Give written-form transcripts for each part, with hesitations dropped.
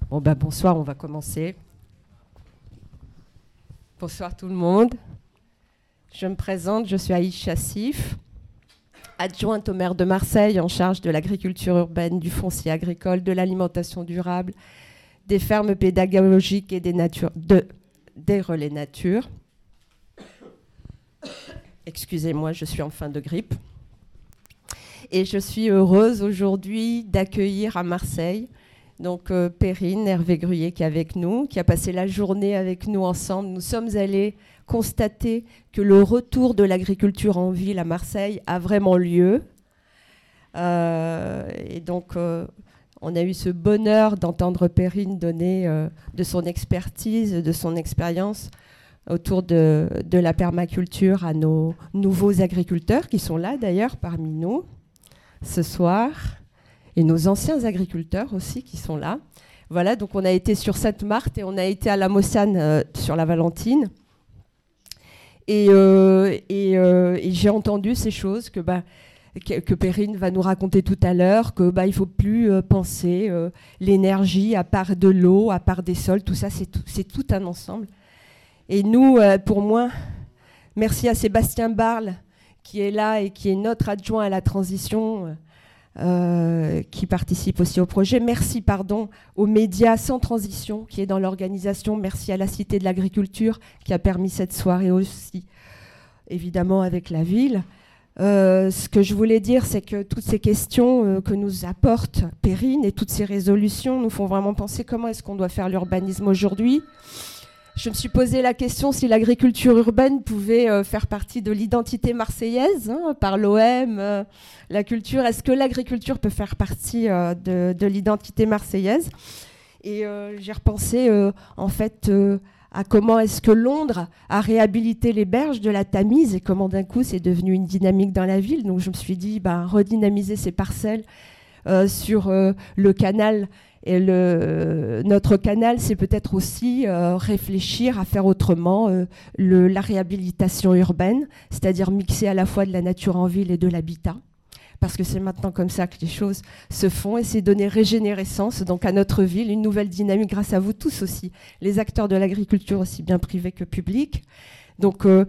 Bon, bonsoir, on va commencer. Bonsoir tout le monde. Je me présente, je suis Aïcha Sif, adjointe au maire de Marseille en charge de l'agriculture urbaine, du foncier agricole, de l'alimentation durable, des fermes pédagogiques et des relais nature. Excusez-moi, je suis en fin de grippe. Et je suis heureuse aujourd'hui d'accueillir à Marseille donc Perrine Hervé-Gruyer qui est avec nous, qui a passé la journée avec nous ensemble. Nous sommes allés constater que le retour de l'agriculture en ville à Marseille a vraiment lieu. Et donc, on a eu ce bonheur d'entendre Perrine donner de son expertise, de son expérience autour de la permaculture à nos nouveaux agriculteurs qui sont là d'ailleurs parmi nous ce soir. Et nos anciens agriculteurs aussi qui sont là. Voilà, donc on a été sur Sainte-Marthe et on a été à la Mossane sur la Valentine. Et j'ai entendu ces choses que Perrine va nous raconter tout à l'heure, qu'il ne faut plus penser l'énergie à part de l'eau, à part des sols, tout ça, c'est tout un ensemble. Et nous, pour moi, merci à Sébastien Barle qui est là et qui est notre adjoint à la transition, qui participe aussi au projet. Merci aux médias Sans Transition qui est dans l'organisation. Merci à la Cité de l'Agriculture qui a permis cette soirée aussi, évidemment avec la ville. Ce que je voulais dire, c'est que toutes ces questions que nous apporte Perrine et toutes ces résolutions nous font vraiment penser comment est-ce qu'on doit faire l'urbanisme aujourd'hui. Je me suis posé la question si l'agriculture urbaine pouvait faire partie de l'identité marseillaise, par l'OM, la culture. Est-ce que l'agriculture peut faire partie de l'identité marseillaise ? Et j'ai repensé à comment est-ce que Londres a réhabilité les berges de la Tamise et comment d'un coup c'est devenu une dynamique dans la ville. Donc je me suis dit, redynamiser ces parcelles sur le canal. Et notre canal, c'est peut-être aussi réfléchir à faire autrement la réhabilitation urbaine, c'est-à-dire mixer à la fois de la nature en ville et de l'habitat, parce que c'est maintenant comme ça que les choses se font, et c'est donner régénérescence donc à notre ville, une nouvelle dynamique grâce à vous tous aussi, les acteurs de l'agriculture aussi bien privés que publics. Donc tout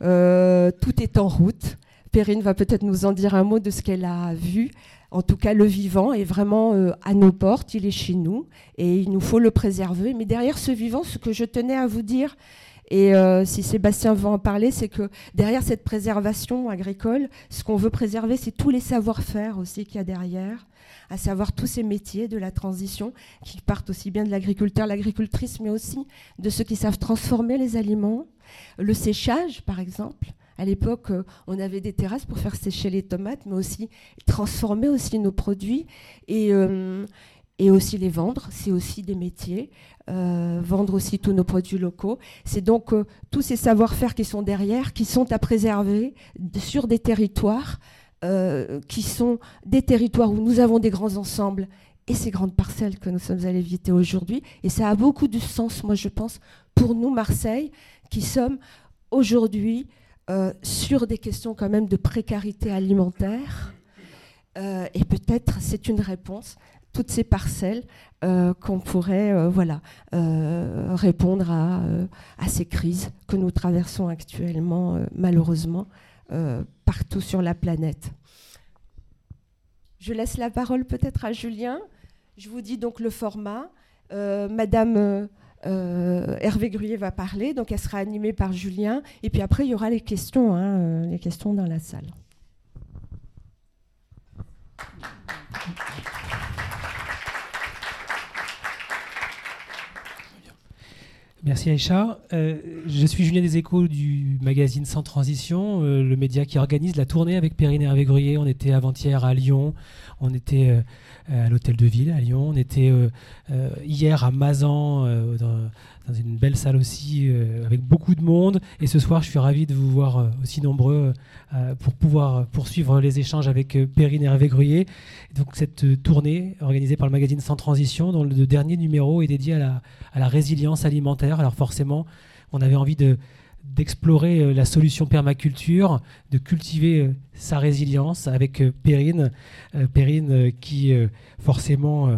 est en route. Perrine va peut-être nous en dire un mot de ce qu'elle a vu. En tout cas, le vivant est vraiment à nos portes, il est chez nous et il nous faut le préserver. Mais derrière ce vivant, ce que je tenais à vous dire, et si Sébastien veut en parler, c'est que derrière cette préservation agricole, ce qu'on veut préserver, c'est tous les savoir-faire aussi qu'il y a derrière, à savoir tous ces métiers de la transition qui partent aussi bien de l'agriculteur, l'agricultrice, mais aussi de ceux qui savent transformer les aliments, le séchage par exemple. À l'époque, on avait des terrasses pour faire sécher les tomates, mais aussi transformer aussi nos produits et aussi les vendre. C'est aussi des métiers. Vendre aussi tous nos produits locaux. C'est donc tous ces savoir-faire qui sont derrière, qui sont à préserver sur des territoires qui sont des territoires où nous avons des grands ensembles et ces grandes parcelles que nous sommes allés visiter aujourd'hui. Et ça a beaucoup de sens, moi je pense, pour nous, Marseille, qui sommes aujourd'hui sur des questions quand même de précarité alimentaire. Et peut-être c'est une réponse, toutes ces parcelles qu'on pourrait répondre à ces crises que nous traversons actuellement, malheureusement, partout sur la planète. Je laisse la parole peut-être à Julien. Je vous dis donc le format. Madame Hervé-Gruyer va parler, donc elle sera animée par Julien. Et puis après, il y aura les questions dans la salle. Merci Aïcha. Je suis Julien des Échos du magazine Sans Transition, le média qui organise la tournée avec Perrine Hervé-Gruyer. On était avant-hier à Lyon, on était à l'hôtel de ville à Lyon, on était hier à Mazan, dans une belle salle aussi, avec beaucoup de monde. Et ce soir, je suis ravi de vous voir aussi nombreux pour pouvoir poursuivre les échanges avec Perrine Hervé-Gruyer. Donc cette tournée organisée par le magazine Sans Transition, dont le dernier numéro est dédié à la résilience alimentaire. Alors forcément, on avait envie d'explorer la solution permaculture, de cultiver sa résilience avec Perrine. Perrine qui forcément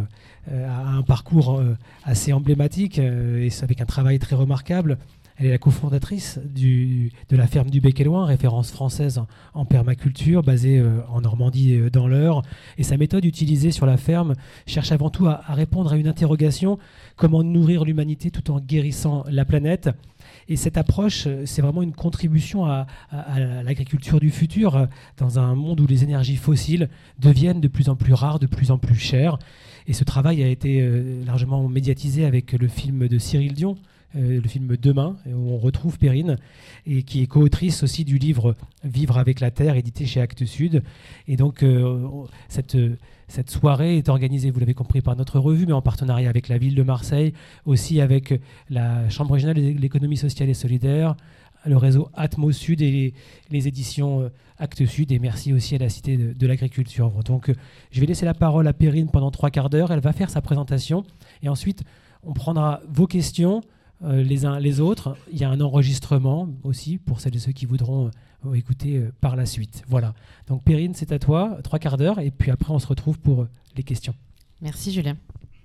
a un parcours assez emblématique et avec un travail très remarquable. Elle est la cofondatrice de la ferme du Bec et Loing, référence française en permaculture, basée en Normandie dans l'Eure. Et sa méthode utilisée sur la ferme cherche avant tout à répondre à une interrogation: comment nourrir l'humanité tout en guérissant la planète? Et cette approche, c'est vraiment une contribution à l'agriculture du futur, dans un monde où les énergies fossiles deviennent de plus en plus rares, de plus en plus chères. Et ce travail a été largement médiatisé avec le film de Cyril Dion, le film Demain, où on retrouve Perrine, et qui est co-autrice aussi du livre Vivre avec la Terre, édité chez Actes Sud. Et donc, cette soirée est organisée, vous l'avez compris, par notre revue, mais en partenariat avec la ville de Marseille, aussi avec la Chambre régionale de l'économie sociale et solidaire, le réseau Atmo Sud et les éditions Actes Sud. Et merci aussi à la Cité de l'Agriculture. Donc, je vais laisser la parole à Perrine pendant 3/4 d'heure. Elle va faire sa présentation. Et ensuite, on prendra vos questions les uns les autres. Il y a un enregistrement aussi pour celles et ceux qui voudront écouter par la suite. Voilà. Donc Perrine, c'est à toi, 3/4 d'heure, et puis après on se retrouve pour les questions. Merci Julien.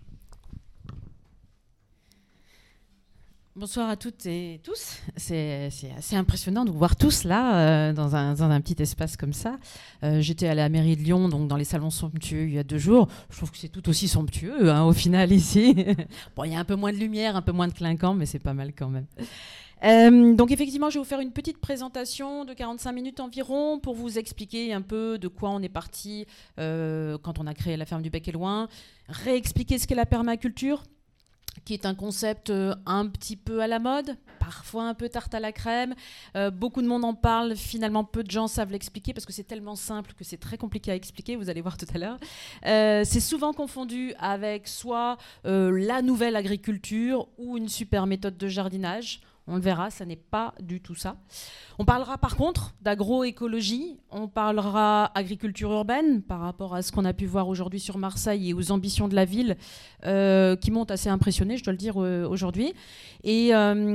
Bonsoir à toutes et tous. C'est assez impressionnant de vous voir tous là, dans un petit espace comme ça. J'étais à la mairie de Lyon, donc dans les salons somptueux, il y a 2 jours. Je trouve que c'est tout aussi somptueux, au final, ici. Bon, il y a un peu moins de lumière, un peu moins de clinquant, mais c'est pas mal quand même. Donc effectivement, je vais vous faire une petite présentation de 45 minutes environ pour vous expliquer un peu de quoi on est parti quand on a créé la ferme du Bec et Loing, réexpliquer ce qu'est la permaculture, qui est un concept un petit peu à la mode, parfois un peu tarte à la crème. Beaucoup de monde en parle, finalement peu de gens savent l'expliquer parce que c'est tellement simple que c'est très compliqué à expliquer, vous allez voir tout à l'heure. C'est souvent confondu avec soit la nouvelle agriculture ou une super méthode de jardinage. On le verra, ça n'est pas du tout ça. On parlera par contre d'agroécologie, on parlera agriculture urbaine par rapport à ce qu'on a pu voir aujourd'hui sur Marseille et aux ambitions de la ville qui m'ont assez impressionné, je dois le dire aujourd'hui. Et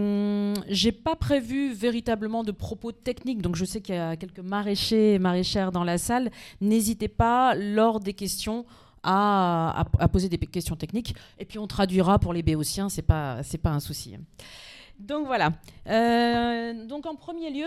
j'ai pas prévu véritablement de propos techniques, donc je sais qu'il y a quelques maraîchers et maraîchères dans la salle. N'hésitez pas lors des questions à poser des questions techniques et puis on traduira pour les béotiens, c'est pas un souci. Donc voilà. Donc en premier lieu,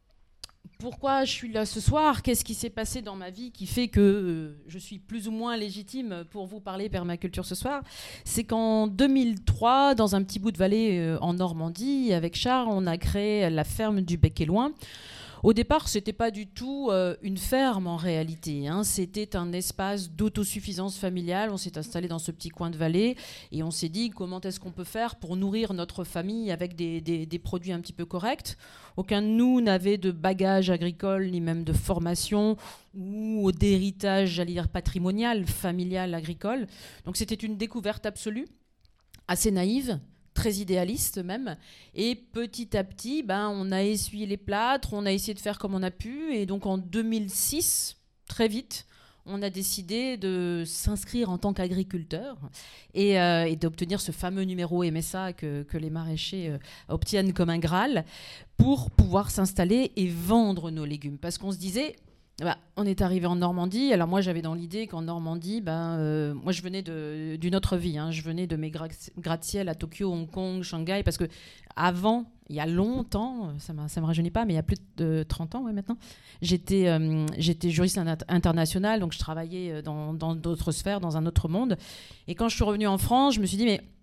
pourquoi je suis là ce soir? Qu'est-ce qui s'est passé dans ma vie qui fait que je suis plus ou moins légitime pour vous parler permaculture ce soir? C'est qu'en 2003, dans un petit bout de vallée en Normandie, avec Charles, on a créé la ferme du Bec et Loing. Au départ, ce n'était pas du tout une ferme en réalité, hein. C'était un espace d'autosuffisance familiale. On s'est installé dans ce petit coin de vallée et on s'est dit comment est-ce qu'on peut faire pour nourrir notre famille avec des produits un petit peu corrects. Aucun de nous n'avait de bagage agricole ni même de formation ou d'héritage, j'allais dire patrimonial, familial, agricole. Donc c'était une découverte absolue, assez naïve, très idéaliste même, et petit à petit on a essuyé les plâtres, on a essayé de faire comme on a pu, et donc en 2006, très vite, on a décidé de s'inscrire en tant qu'agriculteur et d'obtenir ce fameux numéro MSA que les maraîchers obtiennent comme un Graal pour pouvoir s'installer et vendre nos légumes, parce qu'on se disait on est arrivé en Normandie. Alors moi, j'avais dans l'idée qu'en Normandie, moi, je venais d'une autre vie. Hein. Je venais de mes gratte-ciel à Tokyo, Hong Kong, Shanghai, parce que avant, il y a longtemps, ça me rajeunit pas, mais il y a plus de 30 ans maintenant, j'étais juriste international, donc je travaillais dans d'autres sphères, dans un autre monde. Et quand je suis revenue en France, je me suis dit, mais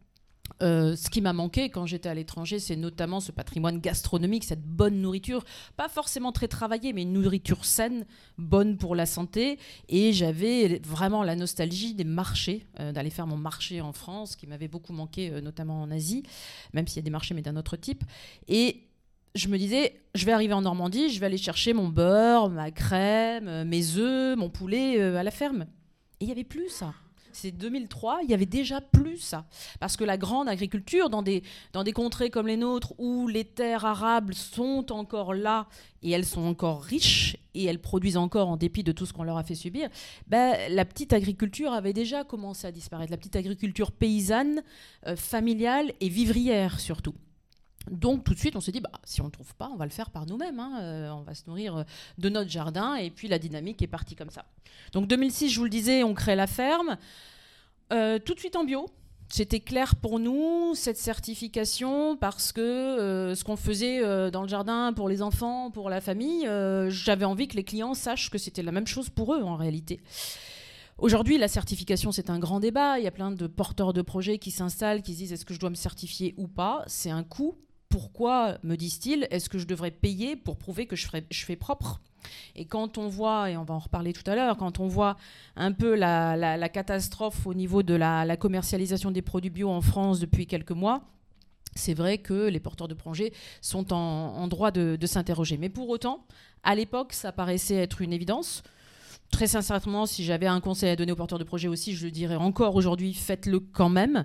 ce qui m'a manqué quand j'étais à l'étranger, c'est notamment ce patrimoine gastronomique, cette bonne nourriture, pas forcément très travaillée, mais une nourriture saine, bonne pour la santé. Et j'avais vraiment la nostalgie des marchés, d'aller faire mon marché en France, qui m'avait beaucoup manqué, notamment en Asie, même s'il y a des marchés, mais d'un autre type. Et je me disais, je vais arriver en Normandie, je vais aller chercher mon beurre, ma crème, mes œufs, mon poulet à la ferme. Et il n'y avait plus ça. C'est 2003, il y avait déjà plus ça. Parce que la grande agriculture, dans des contrées comme les nôtres, où les terres arables sont encore là, et elles sont encore riches, et elles produisent encore en dépit de tout ce qu'on leur a fait subir, la petite agriculture avait déjà commencé à disparaître. La petite agriculture paysanne, familiale et vivrière surtout. Donc tout de suite on s'est dit si on ne trouve pas, on va le faire par nous-mêmes, hein. On va se nourrir de notre jardin, et puis la dynamique est partie comme ça. Donc 2006, je vous le disais, on crée la ferme. Tout de suite en bio. C'était clair pour nous, cette certification, parce que ce qu'on faisait dans le jardin pour les enfants, pour la famille, j'avais envie que les clients sachent que c'était la même chose pour eux en réalité. Aujourd'hui, la certification, c'est un grand débat. Il y a plein de porteurs de projets qui s'installent, qui se disent est-ce que je dois me certifier ou pas ? C'est un coût. Pourquoi, me disent-ils, est-ce que je devrais payer pour prouver que je fais propre ? Et quand on voit, et on va en reparler tout à l'heure, quand on voit un peu la catastrophe au niveau de la commercialisation des produits bio en France depuis quelques mois, c'est vrai que les porteurs de projets sont en droit de s'interroger. Mais pour autant, à l'époque, ça paraissait être une évidence. Très sincèrement, si j'avais un conseil à donner aux porteurs de projets aussi, je le dirais encore aujourd'hui, faites-le quand même.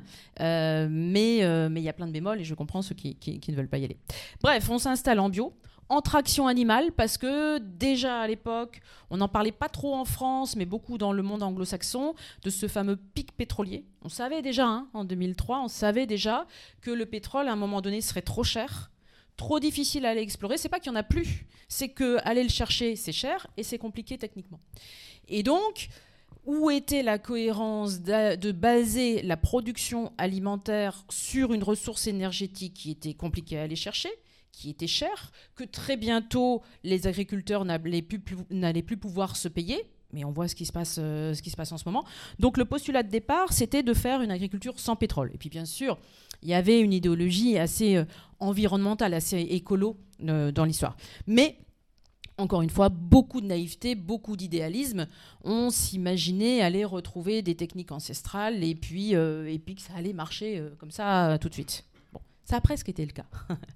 Mais il y a plein de bémols et je comprends ceux qui ne veulent pas y aller. Bref, on s'installe en bio. En traction animale, parce que déjà à l'époque, on n'en parlait pas trop en France, mais beaucoup dans le monde anglo-saxon, de ce fameux pic pétrolier. On savait déjà, en 2003, on savait déjà que le pétrole, à un moment donné, serait trop cher, trop difficile à aller explorer. C'est pas qu'il n'y en a plus, c'est qu'aller le chercher, c'est cher et c'est compliqué techniquement. Et donc, où était la cohérence de baser la production alimentaire sur une ressource énergétique qui était compliquée à aller chercher, qui était cher, que très bientôt les agriculteurs n'allaient plus pouvoir se payer, mais on voit ce qui se passe en ce moment. Donc le postulat de départ, c'était de faire une agriculture sans pétrole. Et puis bien sûr, il y avait une idéologie assez environnementale, assez écolo dans l'histoire. Mais encore une fois, beaucoup de naïveté, beaucoup d'idéalisme. On s'imaginait aller retrouver des techniques ancestrales et puis que ça allait marcher comme ça tout de suite. Ça a presque été le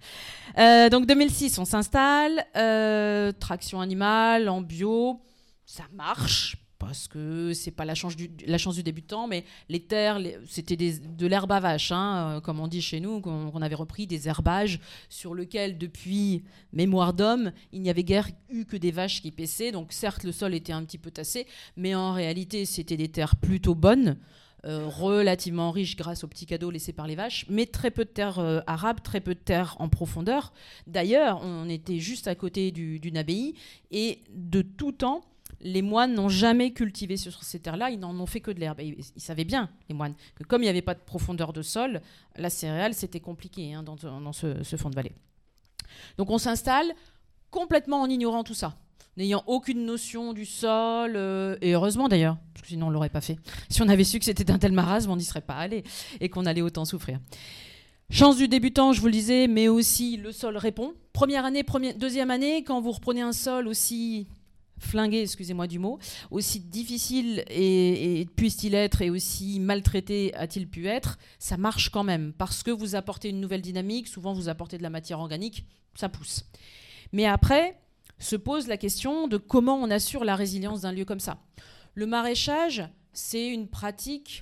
cas. Donc 2006, on s'installe, traction animale, en bio, ça marche, parce que c'est pas la chance du débutant, mais les terres, c'était de l'herbe à vache, comme on dit chez nous, qu'on avait repris des herbages sur lesquels, depuis mémoire d'homme, il n'y avait guère eu que des vaches qui paissaient. Donc certes, le sol était un petit peu tassé, mais en réalité, c'était des terres plutôt bonnes, relativement riche grâce aux petits cadeaux laissés par les vaches, mais très peu de terres arables, très peu de terres en profondeur. D'ailleurs, on était juste à côté d'une abbaye, et de tout temps, les moines n'ont jamais cultivé sur ces terres-là, ils n'en ont fait que de l'herbe. Ils savaient bien, les moines, que comme il n'y avait pas de profondeur de sol, la céréale, c'était compliqué dans ce fond de vallée. Donc on s'installe complètement en ignorant tout ça, n'ayant aucune notion du sol, et heureusement d'ailleurs, parce que sinon on ne l'aurait pas fait. Si on avait su que c'était un tel marasme, on n'y serait pas allé, et qu'on allait autant souffrir. Chance du débutant, je vous le disais, mais aussi le sol répond. Première année, deuxième année, quand vous reprenez un sol aussi flingué, excusez-moi du mot, aussi difficile et puisse-t-il être, et aussi maltraité a-t-il pu être, ça marche quand même, parce que vous apportez une nouvelle dynamique, souvent vous apportez de la matière organique, ça pousse. Mais après, se pose la question de comment on assure la résilience d'un lieu comme ça. Le maraîchage, c'est une pratique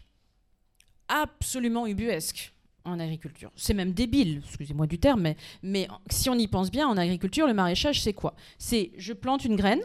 absolument ubuesque en agriculture. C'est même débile, excusez-moi du terme, mais si on y pense bien, en agriculture, le maraîchage, c'est quoi ? C'est je plante une graine,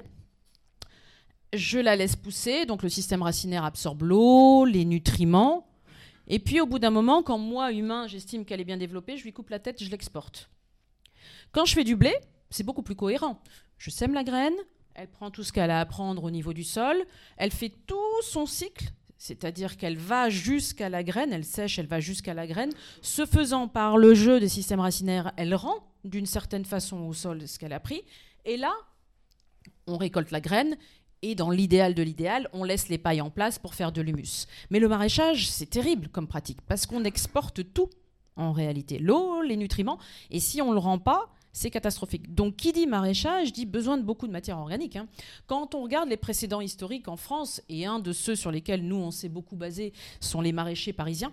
je la laisse pousser, donc le système racinaire absorbe l'eau, les nutriments, et puis au bout d'un moment, quand moi, humain, j'estime qu'elle est bien développée, je lui coupe la tête, je l'exporte. Quand je fais du blé, c'est beaucoup plus cohérent. Je sème la graine, elle prend tout ce qu'elle a à prendre au niveau du sol, elle fait tout son cycle, c'est-à-dire qu'elle va jusqu'à la graine, elle sèche, elle va jusqu'à la graine. Ce faisant, par le jeu des systèmes racinaires, elle rend d'une certaine façon au sol ce qu'elle a pris. Et là, on récolte la graine, et dans l'idéal de l'idéal, on laisse les pailles en place pour faire de l'humus. Mais le maraîchage, c'est terrible comme pratique, parce qu'on exporte tout, en réalité. L'eau, les nutriments, et si on ne le rend pas, c'est catastrophique. Donc, qui dit maraîchage dit besoin de beaucoup de matière organique. Quand on regarde les précédents historiques en France, et un de ceux sur lesquels nous, on s'est beaucoup basé, sont les maraîchers parisiens,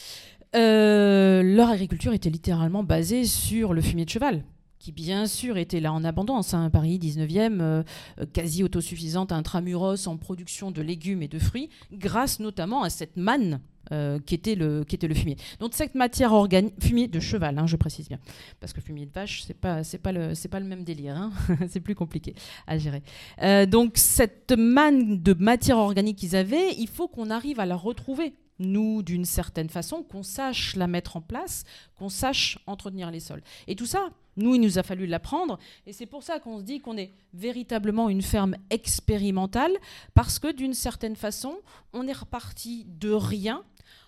leur agriculture était littéralement basée sur le fumier de cheval, qui bien sûr était là en abondance. Paris 19e, quasi autosuffisante intramuros en production de légumes et de fruits, grâce notamment à cette manne qui était le fumier. Donc cette matière organique, fumier de cheval, je précise bien, parce que fumier de vache, c'est pas le même délire, c'est plus compliqué à gérer. Donc cette manne de matière organique qu'ils avaient, il faut qu'on arrive à la retrouver, nous, d'une certaine façon, qu'on sache la mettre en place, qu'on sache entretenir les sols. Et tout ça, Nous, il nous a fallu l'apprendre. Et c'est pour ça qu'on se dit qu'on est véritablement une ferme expérimentale, parce que d'une certaine façon, on est reparti de rien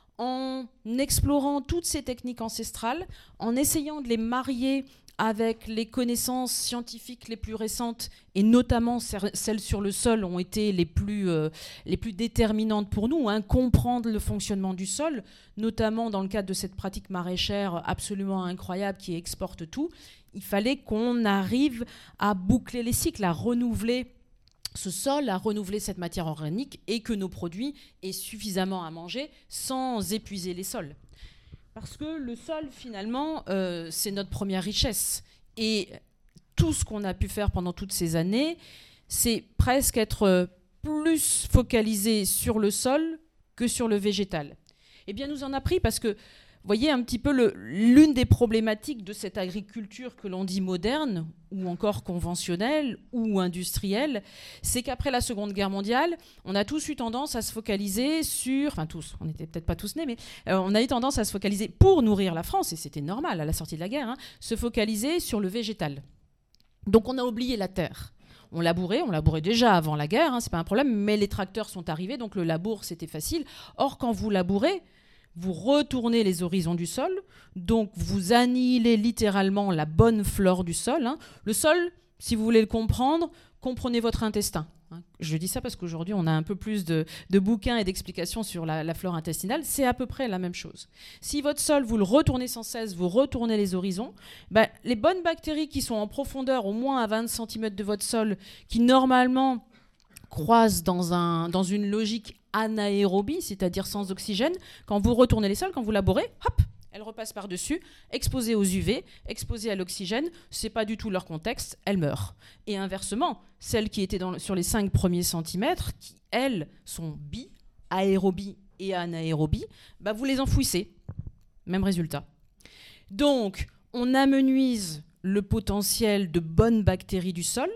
en explorant toutes ces techniques ancestrales, en essayant de les marier avec les connaissances scientifiques les plus récentes, et notamment celles sur le sol ont été les plus déterminantes pour nous, comprendre le fonctionnement du sol, notamment dans le cadre de cette pratique maraîchère absolument incroyable qui exporte tout. Il fallait qu'on arrive à boucler les cycles, à renouveler ce sol, à renouveler cette matière organique, et que nos produits aient suffisamment à manger sans épuiser les sols. Parce que le sol, finalement, c'est notre première richesse. Et tout ce qu'on a pu faire pendant toutes ces années, c'est presque être plus focalisé sur le sol que sur le végétal. Eh bien, nous en a pris parce que, vous voyez, un petit peu l'une des problématiques de cette agriculture que l'on dit moderne, ou encore conventionnelle, ou industrielle, c'est qu'après la Seconde Guerre mondiale, on a tous eu tendance à se focaliser sur... Enfin tous, on n'était peut-être pas tous nés, mais on a eu tendance à se focaliser, pour nourrir la France, et c'était normal à la sortie de la guerre, se focaliser sur le végétal. Donc on a oublié la terre. On labourait déjà avant la guerre, c'est pas un problème, mais les tracteurs sont arrivés, donc le labour, c'était facile. Or, quand vous labourez, vous retournez les horizons du sol, donc vous annihilez littéralement la bonne flore du sol. Le sol, si vous voulez le comprendre, comprenez votre intestin. Je dis ça parce qu'aujourd'hui, on a un peu plus de bouquins et d'explications sur la flore intestinale. C'est à peu près la même chose. Si votre sol, vous le retournez sans cesse, vous retournez les horizons, les bonnes bactéries qui sont en profondeur, au moins à 20 cm de votre sol, qui normalement croisent dans une logique anaérobie, c'est-à-dire sans oxygène, quand vous retournez les sols, quand vous labourez, hop, elles repassent par-dessus, exposées aux UV, exposées à l'oxygène, c'est pas du tout leur contexte, elles meurent. Et inversement, celles qui étaient sur les 5 premiers centimètres, qui, elles, sont aérobie et anaérobie, vous les enfouissez. Même résultat. Donc, on amenuise le potentiel de bonnes bactéries du sol,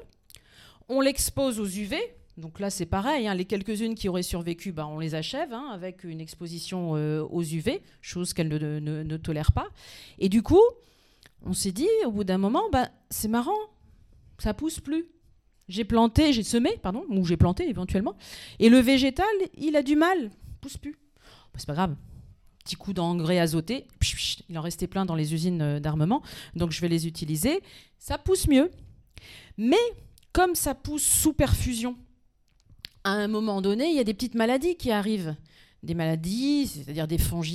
on l'expose aux UV. Donc là, c'est pareil, les quelques-unes qui auraient survécu, on les achève avec une exposition aux UV, chose qu'elles ne tolèrent pas. Et du coup, on s'est dit, au bout d'un moment, c'est marrant, ça pousse plus. J'ai semé éventuellement, et le végétal, il a du mal, pousse plus. C'est pas grave. Petit coup d'engrais azoté, il en restait plein dans les usines d'armement, donc je vais les utiliser. Ça pousse mieux. Mais comme ça pousse sous perfusion, à un moment donné, il y a des petites maladies qui arrivent. Des maladies, c'est-à-dire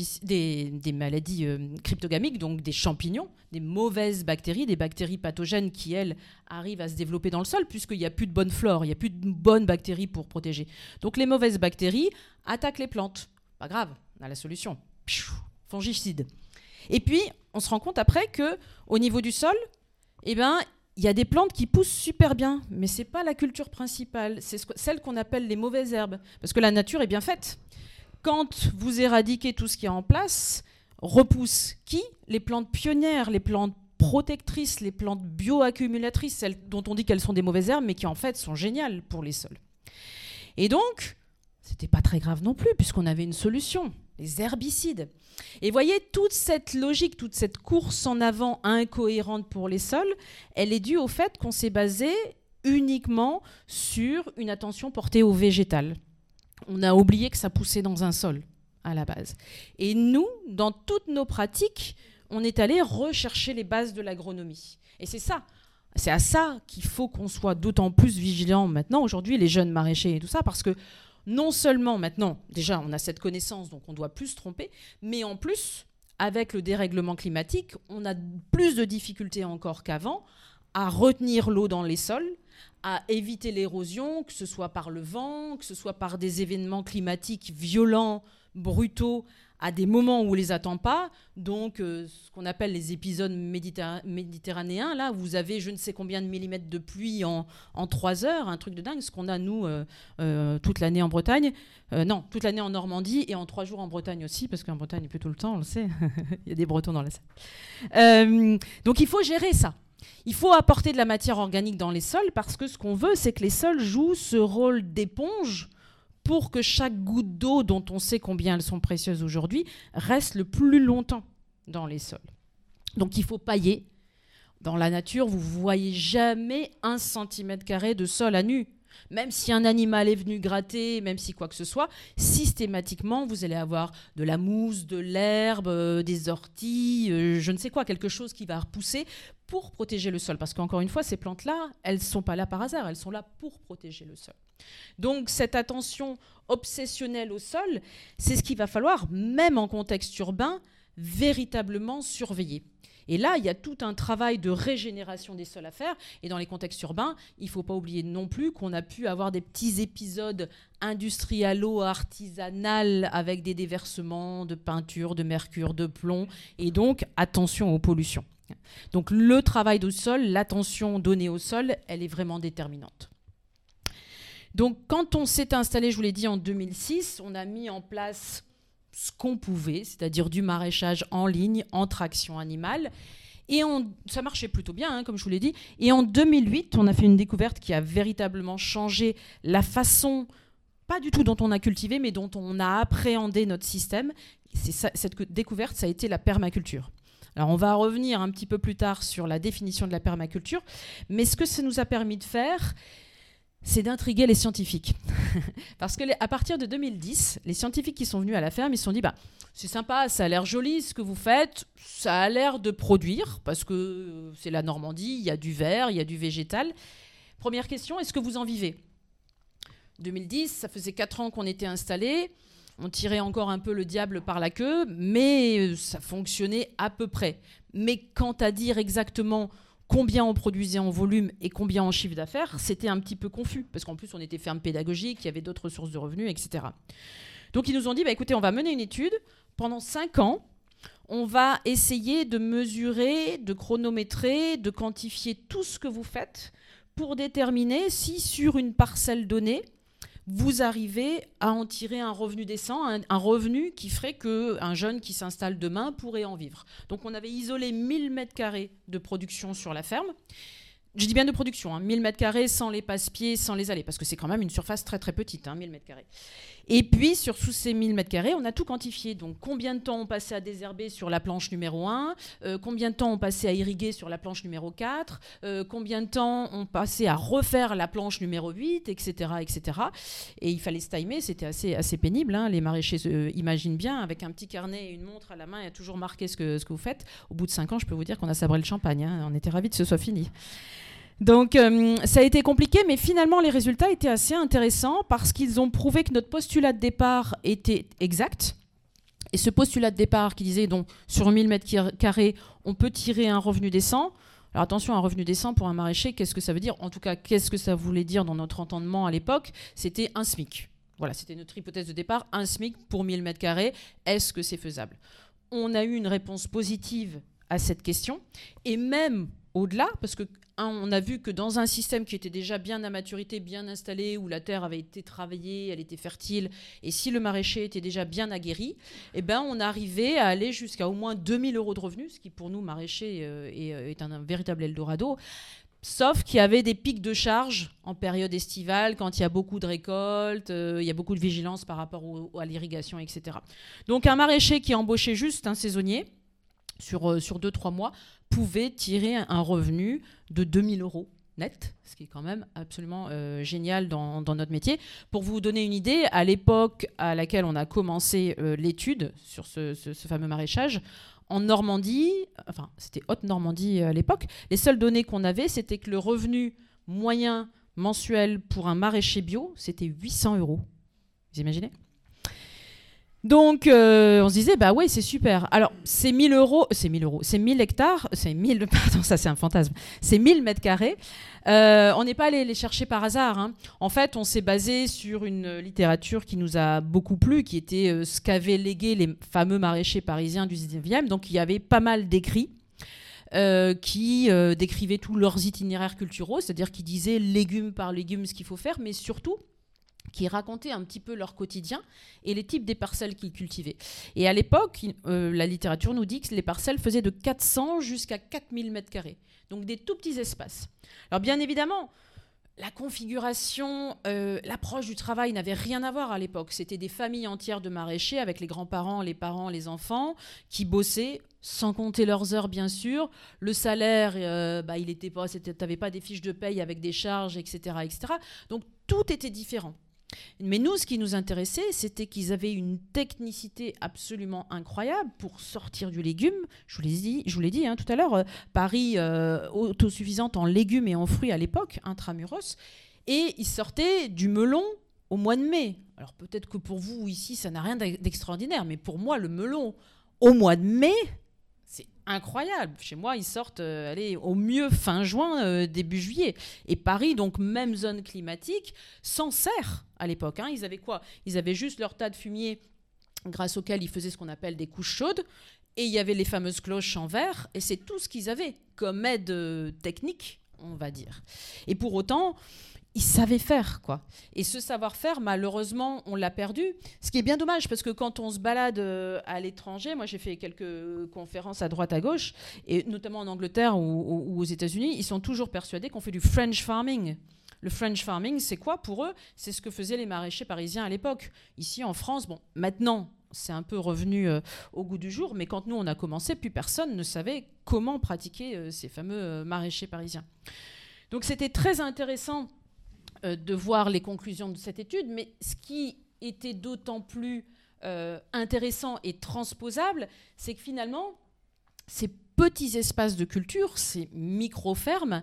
des maladies cryptogamiques, donc des champignons, des mauvaises bactéries, des bactéries pathogènes qui, elles, arrivent à se développer dans le sol puisqu'il n'y a plus de bonne flore, il n'y a plus de bonnes bactéries pour protéger. Donc les mauvaises bactéries attaquent les plantes. Pas grave, on a la solution. Fongicide. Et puis, on se rend compte après qu'au niveau du sol, il y a des plantes qui poussent super bien, mais ce n'est pas la culture principale, c'est celle qu'on appelle les mauvaises herbes, parce que la nature est bien faite. Quand vous éradiquez tout ce qui est en place, repoussent qui ? Les plantes pionnières, les plantes protectrices, les plantes bioaccumulatrices, celles dont on dit qu'elles sont des mauvaises herbes, mais qui en fait sont géniales pour les sols. Et donc, c'était pas très grave non plus, puisqu'on avait une solution, les herbicides. Et voyez, toute cette logique, toute cette course en avant incohérente pour les sols, elle est due au fait qu'on s'est basé uniquement sur une attention portée au végétal. On a oublié que ça poussait dans un sol, à la base. Et nous, dans toutes nos pratiques, on est allé rechercher les bases de l'agronomie. Et c'est ça. C'est à ça qu'il faut qu'on soit d'autant plus vigilant maintenant, aujourd'hui, les jeunes maraîchers et tout ça, parce que non seulement maintenant, déjà, on a cette connaissance, donc on ne doit plus se tromper, mais en plus, avec le dérèglement climatique, on a plus de difficultés encore qu'avant à retenir l'eau dans les sols, à éviter l'érosion, que ce soit par le vent, que ce soit par des événements climatiques violents, brutaux, à des moments où on ne les attend pas. Donc, ce qu'on appelle les épisodes méditerranéens, là, vous avez je ne sais combien de millimètres de pluie en 3 heures, un truc de dingue, ce qu'on a, nous, toute l'année en Bretagne. Non, toute l'année en Normandie et en 3 jours en Bretagne aussi, parce qu'en Bretagne, il pleut tout le temps, on le sait. Il y a des Bretons dans la salle. Donc, il faut gérer ça. Il faut apporter de la matière organique dans les sols parce que ce qu'on veut, c'est que les sols jouent ce rôle d'éponge pour que chaque goutte d'eau, dont on sait combien elles sont précieuses aujourd'hui, reste le plus longtemps dans les sols. Donc il faut pailler. Dans la nature, vous ne voyez jamais 1 cm² de sol à nu. Même si un animal est venu gratter, même si quoi que ce soit, systématiquement, vous allez avoir de la mousse, de l'herbe, des orties, je ne sais quoi, quelque chose qui va repousser pour protéger le sol. Parce qu'encore une fois, ces plantes-là, elles ne sont pas là par hasard, elles sont là pour protéger le sol. Donc cette attention obsessionnelle au sol, c'est ce qu'il va falloir, même en contexte urbain, véritablement surveiller. Et là, il y a tout un travail de régénération des sols à faire. Et dans les contextes urbains, il ne faut pas oublier non plus qu'on a pu avoir des petits épisodes industrialo-artisanaux avec des déversements de peinture, de mercure, de plomb. Et donc, attention aux pollutions. Donc, le travail du sol, l'attention donnée au sol, elle est vraiment déterminante. Donc, quand on s'est installé, je vous l'ai dit, en 2006, on a mis en place ce qu'on pouvait, c'est-à-dire du maraîchage en ligne, en traction animale. Et ça marchait plutôt bien, hein, comme je vous l'ai dit. Et en 2008, on a fait une découverte qui a véritablement changé la façon, pas du tout dont on a cultivé, mais dont on a appréhendé notre système. Cette découverte, ça a été la permaculture. Alors, on va revenir un petit peu plus tard sur la définition de la permaculture. Mais ce que ça nous a permis de faire, c'est d'intriguer les scientifiques. Parce qu'à partir de 2010, les scientifiques qui sont venus à la ferme, ils se sont dit, c'est sympa, ça a l'air joli ce que vous faites, ça a l'air de produire, parce que c'est la Normandie, il y a du vert, il y a du végétal. Première question, est-ce que vous en vivez ? 2010, ça faisait 4 ans qu'on était installés, on tirait encore un peu le diable par la queue, mais ça fonctionnait à peu près. Mais quant à dire exactement combien on produisait en volume et combien en chiffre d'affaires, c'était un petit peu confus, parce qu'en plus, on était ferme pédagogique, il y avait d'autres sources de revenus, etc. Donc, ils nous ont dit, écoutez, on va mener une étude. Pendant 5 ans, on va essayer de mesurer, de chronométrer, de quantifier tout ce que vous faites pour déterminer si, sur une parcelle donnée, vous arrivez à en tirer un revenu décent, un revenu qui ferait qu'un jeune qui s'installe demain pourrait en vivre. Donc on avait isolé 1000 m² de production sur la ferme. Je dis bien de production, 1000 m² sans les passe-pieds, sans les allées, parce que c'est quand même une surface très très petite, 1000 m². Et puis sur tous ces 1000 m², on a tout quantifié. Donc combien de temps on passait à désherber sur la planche numéro 1, combien de temps on passait à irriguer sur la planche numéro 4, combien de temps on passait à refaire la planche numéro 8, etc. etc. Et il fallait se timer, c'était assez pénible. Les maraîchers imaginent bien, avec un petit carnet et une montre à la main, il y a toujours marqué ce que vous faites. Au bout de 5 ans, je peux vous dire qu'on a sabré le champagne. On était ravis que ce soit fini. Donc ça a été compliqué, mais finalement les résultats étaient assez intéressants parce qu'ils ont prouvé que notre postulat de départ était exact. Et ce postulat de départ qui disait donc sur 1000 m², on peut tirer un revenu décent. Alors attention, un revenu décent pour un maraîcher, qu'est-ce que ça veut dire ? En tout cas, qu'est-ce que ça voulait dire dans notre entendement à l'époque ? C'était un SMIC. Voilà, c'était notre hypothèse de départ, un SMIC pour 1000 m². Est-ce que c'est faisable ? On a eu une réponse positive à cette question, et même au-delà, parce que on a vu que dans un système qui était déjà bien à maturité, bien installé, où la terre avait été travaillée, elle était fertile, et si le maraîcher était déjà bien aguerri, on arrivait à aller jusqu'à au moins 2000 € de revenus, ce qui pour nous, maraîchers, est un véritable Eldorado, sauf qu'il y avait des pics de charge en période estivale, quand il y a beaucoup de récoltes, il y a beaucoup de vigilance par rapport à l'irrigation, etc. Donc un maraîcher qui embauchait juste un saisonnier, sur 2-3 mois, pouvait tirer un revenu de 2000 € net, ce qui est quand même absolument génial dans notre métier. Pour vous donner une idée, à l'époque à laquelle on a commencé l'étude sur ce fameux maraîchage, en Normandie, enfin c'était Haute-Normandie à l'époque, les seules données qu'on avait, c'était que le revenu moyen mensuel pour un maraîcher bio, c'était 800 €. Vous imaginez ? Donc, on se disait, ouais, c'est super. Alors, c'est 1000 €, c'est 1000 hectares, pardon, ça c'est un fantasme, c'est 1000 m². On n'est pas allé les chercher par hasard. En fait, on s'est basé sur une littérature qui nous a beaucoup plu, qui était ce qu'avaient légué les fameux maraîchers parisiens du 19e. Donc, il y avait pas mal d'écrits qui décrivaient tous leurs itinéraires culturaux, c'est-à-dire qui disaient légume par légume ce qu'il faut faire, mais surtout qui racontaient un petit peu leur quotidien et les types des parcelles qu'ils cultivaient. Et à l'époque, la littérature nous dit que les parcelles faisaient de 400 jusqu'à 4000 m², donc des tout petits espaces. Alors bien évidemment, la configuration, l'approche du travail n'avait rien à voir à l'époque. C'était des familles entières de maraîchers avec les grands-parents, les parents, les enfants qui bossaient, sans compter leurs heures bien sûr. Le salaire, il était pas, t'avais pas des fiches de paye avec des charges, etc., etc. Donc tout était différent. Mais nous, ce qui nous intéressait, c'était qu'ils avaient une technicité absolument incroyable pour sortir du légume. Je vous l'ai dit tout à l'heure, Paris autosuffisante en légumes et en fruits à l'époque, intramuros, et ils sortaient du melon au mois de mai. Alors peut-être que pour vous ici, ça n'a rien d'extraordinaire, mais pour moi, le melon au mois de mai, c'est incroyable. Chez moi, ils sortent au mieux fin juin, début juillet. Et Paris, donc même zone climatique, s'en sert à l'époque. Ils avaient quoi ? Ils avaient juste leur tas de fumier grâce auquel ils faisaient ce qu'on appelle des couches chaudes. Et il y avait les fameuses cloches en verre. Et c'est tout ce qu'ils avaient comme aide technique, on va dire. Et pour autant, ils savaient faire, quoi. Et ce savoir-faire, malheureusement, on l'a perdu. Ce qui est bien dommage, parce que quand on se balade à l'étranger, moi j'ai fait quelques conférences à droite, à gauche, et notamment en Angleterre ou aux États-Unis, ils sont toujours persuadés qu'on fait du French farming. Le French farming, c'est quoi pour eux ? C'est ce que faisaient les maraîchers parisiens à l'époque. Ici, en France, maintenant, c'est un peu revenu au goût du jour, mais quand nous, on a commencé, plus personne ne savait comment pratiquer ces fameux maraîchers parisiens. Donc c'était très intéressant de voir les conclusions de cette étude, mais ce qui était d'autant plus intéressant et transposable, c'est que finalement, ces petits espaces de culture, ces micro-fermes,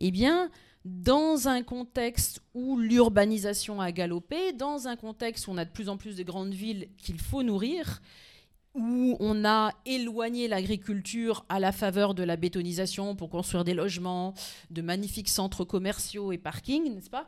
dans un contexte où l'urbanisation a galopé, dans un contexte où on a de plus en plus de grandes villes qu'il faut nourrir, où on a éloigné l'agriculture à la faveur de la bétonisation pour construire des logements, de magnifiques centres commerciaux et parkings, n'est-ce pas ?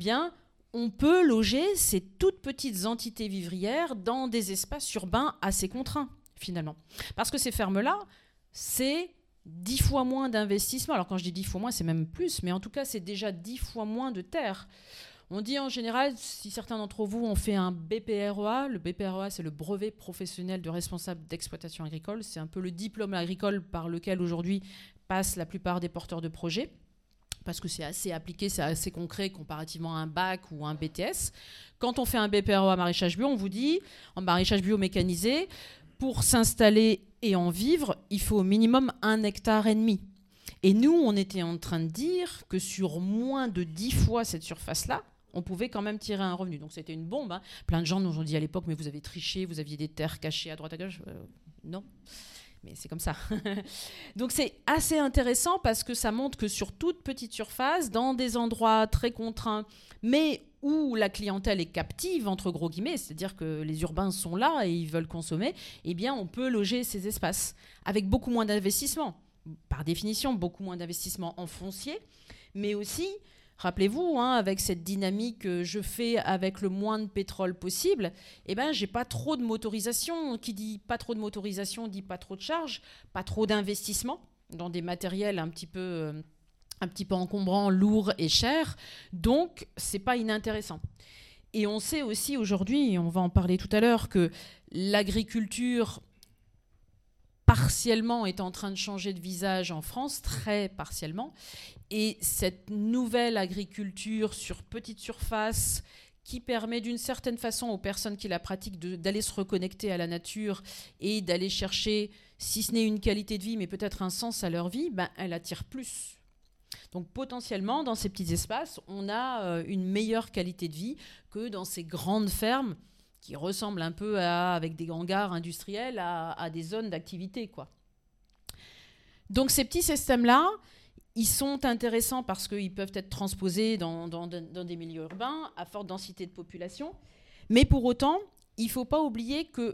On peut loger ces toutes petites entités vivrières dans des espaces urbains assez contraints, finalement. Parce que ces fermes-là, c'est 10 fois moins d'investissement. Alors quand je dis 10 fois moins, c'est même plus, mais en tout cas, c'est déjà 10 fois moins de terre. On dit en général, si certains d'entre vous ont fait un BPREA, le BPREA, c'est le brevet professionnel de responsable d'exploitation agricole. C'est un peu le diplôme agricole par lequel aujourd'hui passent la plupart des porteurs de projets, parce que c'est assez appliqué, c'est assez concret comparativement à un bac ou un BTS. Quand on fait un BPREA maraîchage bio, on vous dit, en maraîchage bio mécanisé, pour s'installer et en vivre, il faut au minimum 1,5 hectare. Et nous, on était en train de dire que sur moins de 10 fois cette surface-là, on pouvait quand même tirer un revenu. Donc c'était une bombe. Plein de gens nous ont dit à l'époque, mais vous avez triché, vous aviez des terres cachées à droite à gauche. Non, mais c'est comme ça. Donc c'est assez intéressant parce que ça montre que sur toute petite surface, dans des endroits très contraints, mais où la clientèle est captive, entre gros guillemets, c'est-à-dire que les urbains sont là et ils veulent consommer, on peut loger ces espaces avec beaucoup moins d'investissement. Par définition, beaucoup moins d'investissement en foncier, mais aussi... Rappelez-vous, avec cette dynamique que je fais avec le moins de pétrole possible, j'ai pas trop de motorisation. Qui dit pas trop de motorisation dit pas trop de charges, pas trop d'investissement dans des matériels un petit peu encombrants, lourds et chers. Donc, c'est pas inintéressant. Et on sait aussi aujourd'hui, et on va en parler tout à l'heure, que l'agriculture partiellement est en train de changer de visage en France, très partiellement. Et cette nouvelle agriculture sur petite surface qui permet d'une certaine façon aux personnes qui la pratiquent d'aller se reconnecter à la nature et d'aller chercher, si ce n'est une qualité de vie, mais peut-être un sens à leur vie, elle attire plus. Donc potentiellement, dans ces petits espaces, on a une meilleure qualité de vie que dans ces grandes fermes qui ressemblent un peu avec des hangars industriels à des zones d'activité, quoi. Donc ces petits systèmes-là, ils sont intéressants parce qu'ils peuvent être transposés dans des milieux urbains à forte densité de population. Mais pour autant, il ne faut pas oublier que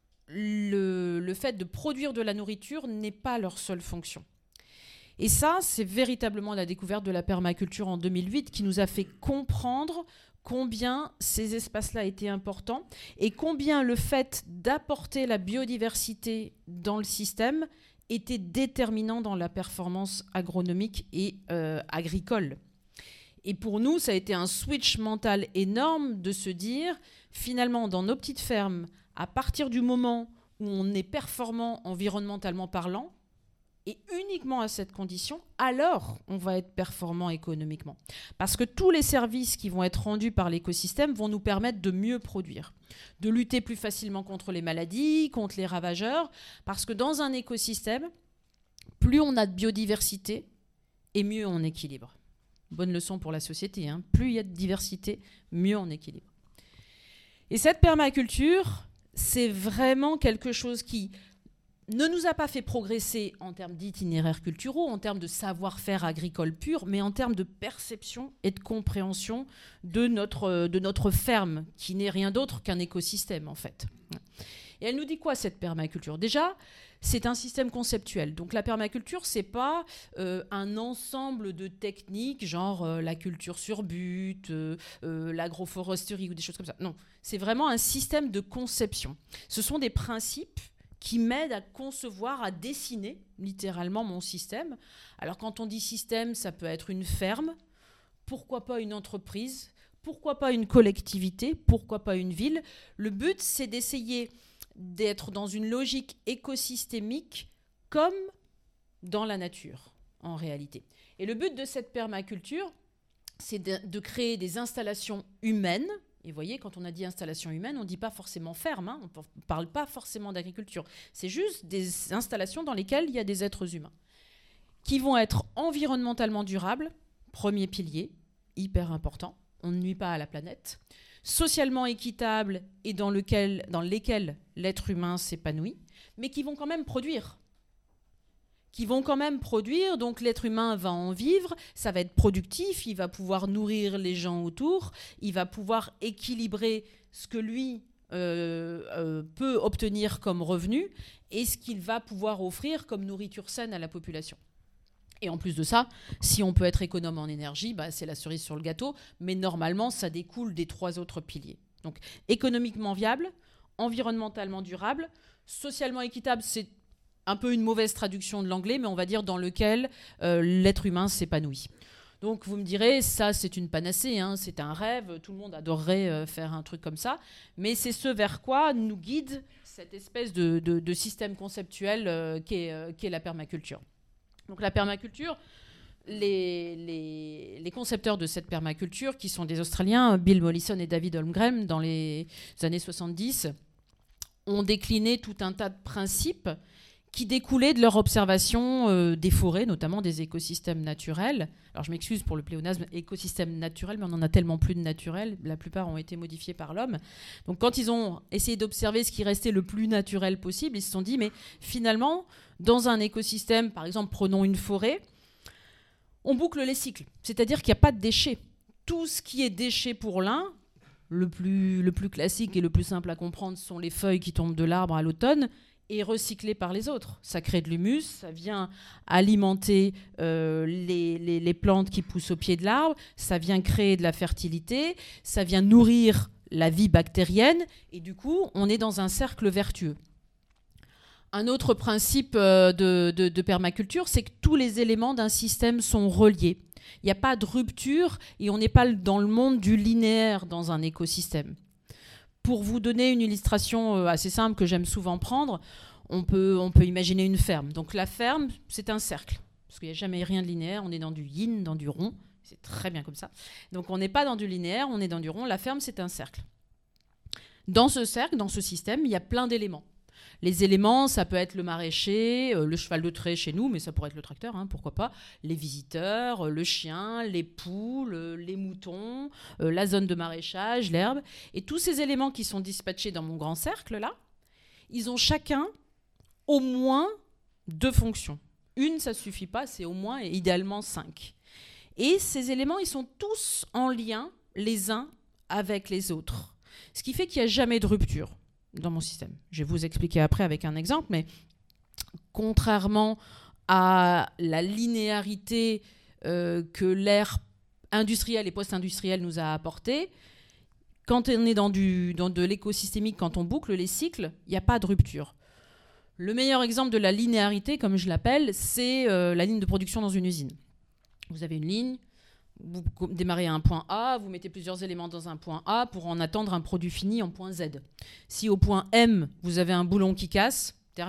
le fait de produire de la nourriture n'est pas leur seule fonction. Et ça, c'est véritablement la découverte de la permaculture en 2008 qui nous a fait comprendre combien ces espaces-là étaient importants et combien le fait d'apporter la biodiversité dans le système était déterminant dans la performance agronomique et agricole. Et pour nous, ça a été un switch mental énorme de se dire, finalement, dans nos petites fermes, à partir du moment où on est performant environnementalement parlant, Et uniquement à cette condition, alors on va être performant économiquement. Parce que tous les services qui vont être rendus par l'écosystème vont nous permettre de mieux produire, de lutter plus facilement contre les maladies, contre les ravageurs. Parce que dans un écosystème, plus on a de biodiversité et mieux on équilibre. Bonne leçon pour la société, hein. Plus il y a de diversité, mieux on équilibre. Et cette permaculture, c'est vraiment quelque chose qui ne nous a pas fait progresser en termes d'itinéraires culturaux, en termes de savoir-faire agricole pur, mais en termes de perception et de compréhension de notre ferme, qui n'est rien d'autre qu'un écosystème, en fait. Et elle nous dit quoi, cette permaculture ? Déjà, c'est un système conceptuel. Donc la permaculture, c'est pas un ensemble de techniques, genre la culture sur but, l'agroforesterie ou des choses comme ça. Non, c'est vraiment un système de conception. Ce sont des principes qui m'aide à concevoir, à dessiner littéralement mon système. Alors quand on dit système, ça peut être une ferme, pourquoi pas une entreprise, pourquoi pas une collectivité, pourquoi pas une ville. Le but, c'est d'essayer d'être dans une logique écosystémique comme dans la nature, en réalité. Et le but de cette permaculture, c'est de créer des installations humaines. Et vous voyez, quand on a dit installation humaine, on ne dit pas forcément ferme, hein, on ne parle pas forcément d'agriculture. C'est juste des installations dans lesquelles il y a des êtres humains qui vont être environnementalement durables, premier pilier, hyper important, on ne nuit pas à la planète, socialement équitables et dans lesquels l'être humain s'épanouit, mais qui vont quand même produire. Donc l'être humain va en vivre, ça va être productif, il va pouvoir nourrir les gens autour, il va pouvoir équilibrer ce que lui peut obtenir comme revenu et ce qu'il va pouvoir offrir comme nourriture saine à la population. Et en plus de ça, si on peut être économe en énergie, c'est la cerise sur le gâteau, mais normalement, ça découle des 3 autres piliers. Donc économiquement viable, environnementalement durable, socialement équitable, c'est un peu une mauvaise traduction de l'anglais, mais on va dire dans lequel l'être humain s'épanouit. Donc vous me direz, ça c'est une panacée, hein, c'est un rêve, tout le monde adorerait faire un truc comme ça, mais c'est ce vers quoi nous guide cette espèce de système conceptuel qu'est la permaculture. Donc la permaculture, les concepteurs de cette permaculture, qui sont des Australiens, Bill Mollison et David Holmgren, dans les années 70, ont décliné tout un tas de principes qui découlaient de leur observation des forêts, notamment des écosystèmes naturels. Alors je m'excuse pour le pléonasme écosystème naturel, mais on en a tellement plus de naturels, la plupart ont été modifiés par l'homme. Donc quand ils ont essayé d'observer ce qui restait le plus naturel possible, ils se sont dit, mais finalement, dans un écosystème, par exemple, prenons une forêt, on boucle les cycles, c'est-à-dire qu'il n'y a pas de déchets. Tout ce qui est déchet pour l'un, le plus classique et le plus simple à comprendre sont les feuilles qui tombent de l'arbre à l'automne, et recyclé par les autres. Ça crée de l'humus, ça vient alimenter les plantes qui poussent au pied de l'arbre, ça vient créer de la fertilité, ça vient nourrir la vie bactérienne, et du coup, on est dans un cercle vertueux. Un autre principe de permaculture, c'est que tous les éléments d'un système sont reliés. Il n'y a pas de rupture, et on n'est pas dans le monde du linéaire dans un écosystème. Pour vous donner une illustration assez simple que j'aime souvent prendre, on peut imaginer une ferme. Donc la ferme, c'est un cercle, parce qu'il n'y a jamais rien de linéaire, on est dans du yin, dans du rond, c'est très bien comme ça. Donc on n'est pas dans du linéaire, on est dans du rond, la ferme c'est un cercle. Dans ce cercle, dans ce système, il y a plein d'éléments. Les éléments, ça peut être le maraîcher, le cheval de trait chez nous, mais ça pourrait être le tracteur, hein, pourquoi pas, les visiteurs, le chien, les poules, les moutons, la zone de maraîchage, l'herbe. Et tous ces éléments qui sont dispatchés dans mon grand cercle, là, ils ont chacun au moins 2 fonctions. Une, ça ne suffit pas, c'est au moins et idéalement 5. Et ces éléments, ils sont tous en lien les uns avec les autres. Ce qui fait qu'il n'y a jamais de rupture dans mon système. Je vais vous expliquer après avec un exemple, mais contrairement à la linéarité que l'ère industrielle et post-industrielle nous a apportée, quand on est dans de l'écosystémique, quand on boucle les cycles, il n'y a pas de rupture. Le meilleur exemple de la linéarité, comme je l'appelle, c'est la ligne de production dans une usine. Vous avez une ligne, vous démarrez à un point A, vous mettez plusieurs éléments dans un point A pour en attendre un produit fini en point Z. Si au point M, vous avez un boulon qui casse, terminé.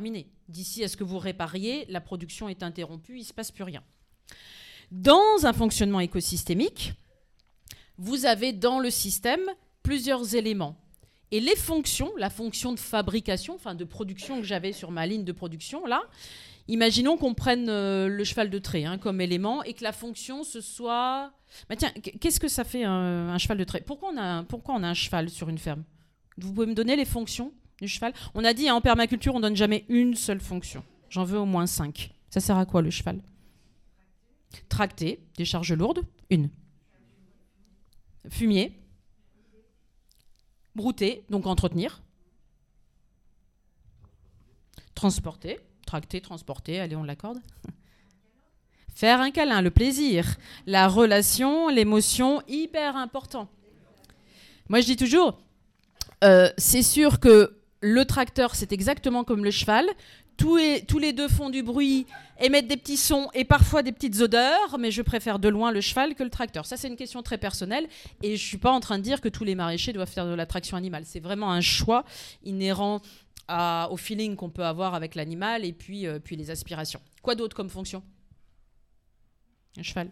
D'ici à ce que vous répariez, la production est interrompue, il ne se passe plus rien. Dans un fonctionnement écosystémique, vous avez dans le système plusieurs éléments. Et les fonctions, la fonction de fabrication, enfin de production que j'avais sur ma ligne de production, là, imaginons qu'on prenne le cheval de trait comme élément et que la fonction, ce soit... Bah tiens, qu'est-ce que ça fait un cheval de trait ? Pourquoi on a un cheval sur une ferme ? Vous pouvez me donner les fonctions du cheval ? On a dit en permaculture, on ne donne jamais une seule fonction. J'en veux au moins 5. Ça sert à quoi le cheval ? Tracter, des charges lourdes, 1. Fumier. Brouter, donc entretenir. Transporter, tracter, transporter, allez, on l'accorde. Faire un câlin, le plaisir. La relation, l'émotion, hyper important. Moi, je dis toujours, c'est sûr que le tracteur, c'est exactement comme le cheval. Tous les deux font du bruit, émettent des petits sons et parfois des petites odeurs, mais je préfère de loin le cheval que le tracteur. Ça, c'est une question très personnelle et je ne suis pas en train de dire que tous les maraîchers doivent faire de la traction animale. C'est vraiment un choix inhérent au feeling qu'on peut avoir avec l'animal et puis les aspirations. Quoi d'autre comme fonction ? Un cheval.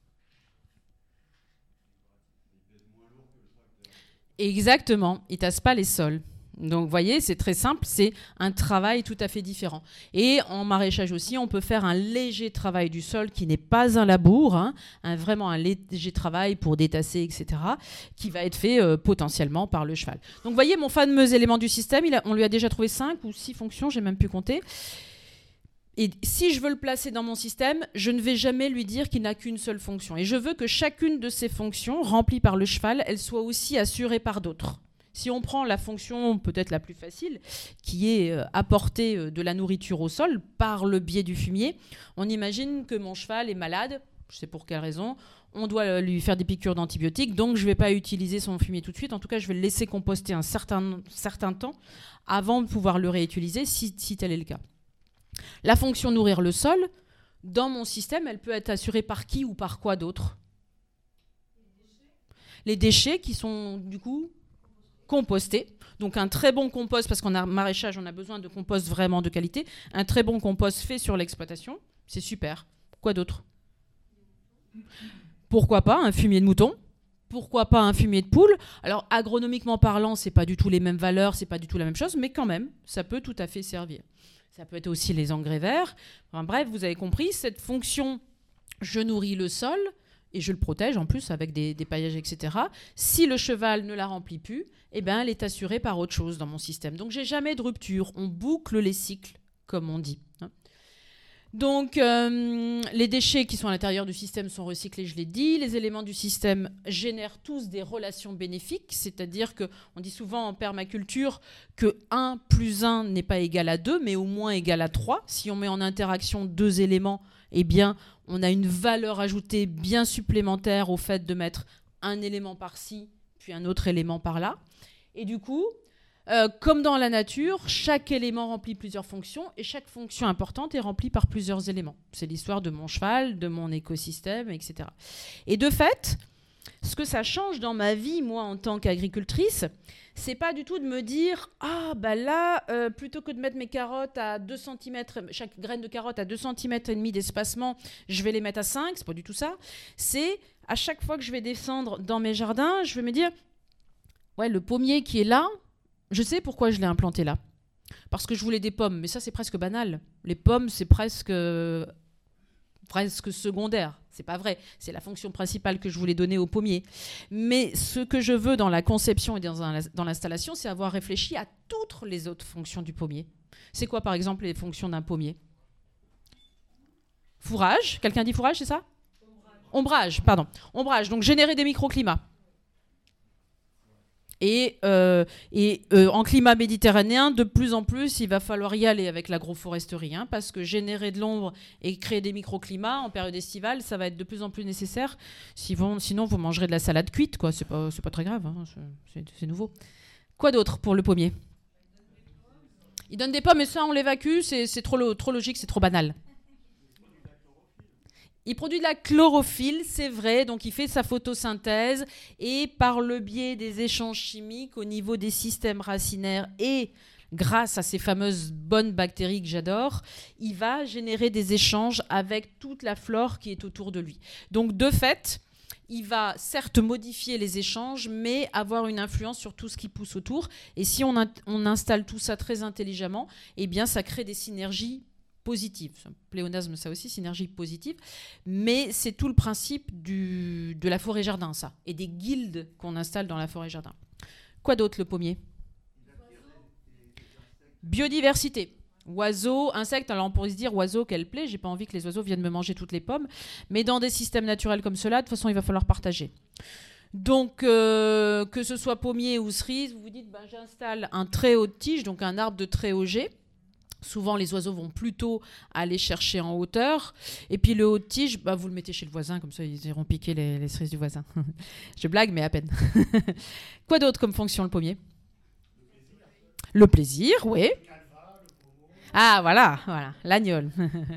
Exactement, il ne tasse pas les sols. Donc, vous voyez, c'est très simple, c'est un travail tout à fait différent. Et en maraîchage aussi, on peut faire un léger travail du sol qui n'est pas un labour, vraiment un léger travail pour détasser, etc., qui va être fait potentiellement par le cheval. Donc, vous voyez, mon fameux élément du système, on lui a déjà trouvé 5 ou 6 fonctions, j'ai même pu compter. Et si je veux le placer dans mon système, je ne vais jamais lui dire qu'il n'a qu'une seule fonction. Et je veux que chacune de ces fonctions, remplies par le cheval, elle soit aussi assurée par d'autres. Si on prend la fonction peut-être la plus facile, qui est apporter de la nourriture au sol par le biais du fumier, on imagine que mon cheval est malade, je sais pour quelle raison, on doit lui faire des piqûres d'antibiotiques, donc je ne vais pas utiliser son fumier tout de suite, en tout cas je vais le laisser composter un certain temps avant de pouvoir le réutiliser si tel est le cas. La fonction nourrir le sol, dans mon système, elle peut être assurée par qui ou par quoi d'autre ? Les déchets qui sont du coup compostés. Donc un très bon compost, parce qu'en maraîchage, on a besoin de compost vraiment de qualité. Un très bon compost fait sur l'exploitation, c'est super. Quoi d'autre ? Pourquoi pas un fumier de mouton ? Pourquoi pas un fumier de poule ? Alors agronomiquement parlant, c'est pas du tout les mêmes valeurs, c'est pas du tout la même chose, mais quand même, ça peut tout à fait servir. Ça peut être aussi les engrais verts. Enfin, bref, vous avez compris, cette fonction, je nourris le sol et je le protège en plus avec des paillages, etc. Si le cheval ne la remplit plus, eh ben, elle est assurée par autre chose dans mon système. Donc, j'ai jamais de rupture. On boucle les cycles, comme on dit. Donc, les déchets qui sont à l'intérieur du système sont recyclés, je l'ai dit. Les éléments du système génèrent tous des relations bénéfiques, c'est-à-dire qu'on dit souvent en permaculture que 1 + 1 n'est pas égal à 2, mais au moins égal à 3. Si on met en interaction 2 éléments, eh bien, on a une valeur ajoutée bien supplémentaire au fait de mettre un élément par-ci, puis un autre élément par-là. Et du coup... comme dans la nature, chaque élément remplit plusieurs fonctions et chaque fonction importante est remplie par plusieurs éléments. C'est l'histoire de mon cheval, de mon écosystème, etc. Et de fait, ce que ça change dans ma vie, moi, en tant qu'agricultrice, c'est pas du tout de me dire « Ah, bah là, plutôt que de mettre mes carottes à 2 cm, chaque graine de carotte à 2,5 cm d'espacement, je vais les mettre à 5. » C'est pas du tout ça. C'est à chaque fois que je vais descendre dans mes jardins, je vais me dire « Ouais, le pommier qui est là, je sais pourquoi je l'ai implanté là. Parce que je voulais des pommes, mais ça c'est presque banal. Les pommes c'est presque secondaire. C'est pas vrai. C'est la fonction principale que je voulais donner au pommier. Mais ce que je veux dans la conception et dans l'installation, c'est avoir réfléchi à toutes les autres fonctions du pommier. C'est quoi par exemple les fonctions d'un pommier ? Fourrage. Quelqu'un dit fourrage, c'est ça ? Ombrage, pardon. Ombrage, donc générer des microclimats. Et en climat méditerranéen, de plus en plus, il va falloir y aller avec l'agroforesterie, parce que générer de l'ombre et créer des microclimats en période estivale, ça va être de plus en plus nécessaire. Sinon, vous mangerez de la salade cuite, quoi. C'est pas très grave, c'est nouveau. Quoi d'autre pour le pommier ? Il donne des pommes, mais ça, on l'évacue, c'est trop logique, c'est trop banal. Il produit de la chlorophylle, c'est vrai, donc il fait sa photosynthèse et par le biais des échanges chimiques au niveau des systèmes racinaires et grâce à ces fameuses bonnes bactéries que j'adore, il va générer des échanges avec toute la flore qui est autour de lui. Donc de fait, il va certes modifier les échanges, mais avoir une influence sur tout ce qui pousse autour. Et si on installe tout ça très intelligemment, eh bien ça crée des synergies positives. C'est un pléonasme, ça aussi, synergie positive. Mais c'est tout le principe de la forêt-jardin, ça. Et des guildes qu'on installe dans la forêt-jardin. Quoi d'autre, le pommier ? Biodiversité. Oiseaux, insectes, alors on pourrait se dire oiseaux, quelle plaie, j'ai pas envie que les oiseaux viennent me manger toutes les pommes, mais dans des systèmes naturels comme cela, de toute façon il va falloir partager. Donc que ce soit pommier ou cerise, vous vous dites j'installe un très haut de tige, donc un arbre de très haut jet. Souvent les oiseaux vont plutôt aller chercher en hauteur, et puis le haut de tige, vous le mettez chez le voisin, comme ça ils iront piquer les cerises du voisin. Je blague, mais à peine. Quoi d'autre comme fonction le pommier ? Le plaisir, oui. Ah, voilà, l'agnole.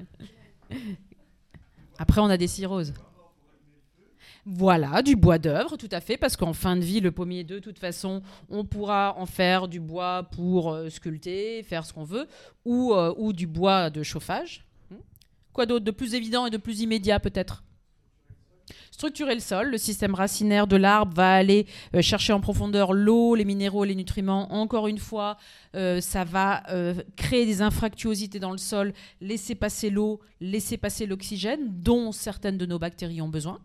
Après, on a des cirrhoses. Voilà, du bois d'œuvre, tout à fait, parce qu'en fin de vie, le pommier, de toute façon, on pourra en faire du bois pour sculpter, faire ce qu'on veut, ou du bois de chauffage. Quoi d'autre de plus évident et de plus immédiat, peut-être ? Structurer le sol, le système racinaire de l'arbre va aller chercher en profondeur l'eau, les minéraux, les nutriments. Encore une fois, ça va créer des infractuosités dans le sol, laisser passer l'eau, laisser passer l'oxygène, dont certaines de nos bactéries ont besoin.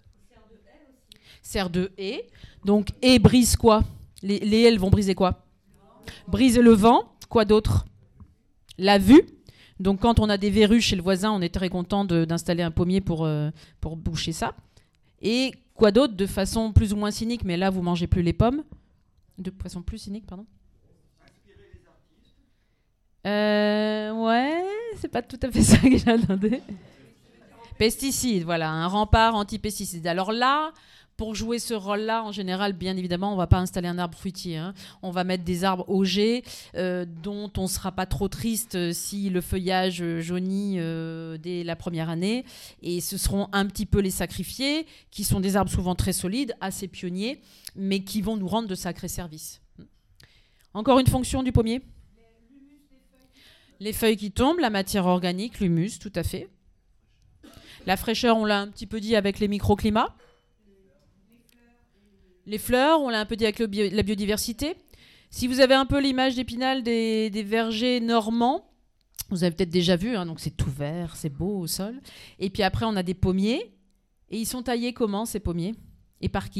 Serre de haie. Donc, haie brise quoi ? Les haies, elles vont briser quoi ? Briser le vent. Quoi d'autre ? La vue. Donc, quand on a des verrues chez le voisin, on est très content d'installer un pommier pour boucher ça. Et quoi d'autre de façon plus ou moins cynique, mais là, vous mangez plus les pommes. De façon plus cynique, pardon. Inspirer les artistes. Ouais, c'est pas tout à fait ça que j'attendais. Pesticides, voilà, un rempart anti-pesticides. Alors là, pour jouer ce rôle-là, en général, bien évidemment, on ne va pas installer un arbre fruitier. On va mettre des arbres augés dont on ne sera pas trop triste si le feuillage jaunit dès la première année. Et ce seront un petit peu les sacrifiés, qui sont des arbres souvent très solides, assez pionniers, mais qui vont nous rendre de sacrés services. Encore une fonction du pommier ? Les feuilles qui tombent, la matière organique, l'humus, tout à fait. La fraîcheur, on l'a un petit peu dit avec les microclimats. Les fleurs, on l'a un peu dit avec la biodiversité. Si vous avez un peu l'image d'Épinal des vergers normands, vous avez peut-être déjà vu, donc c'est tout vert, c'est beau au sol. Et puis après, on a des pommiers. Et ils sont taillés comment, ces pommiers ? Et par qui ?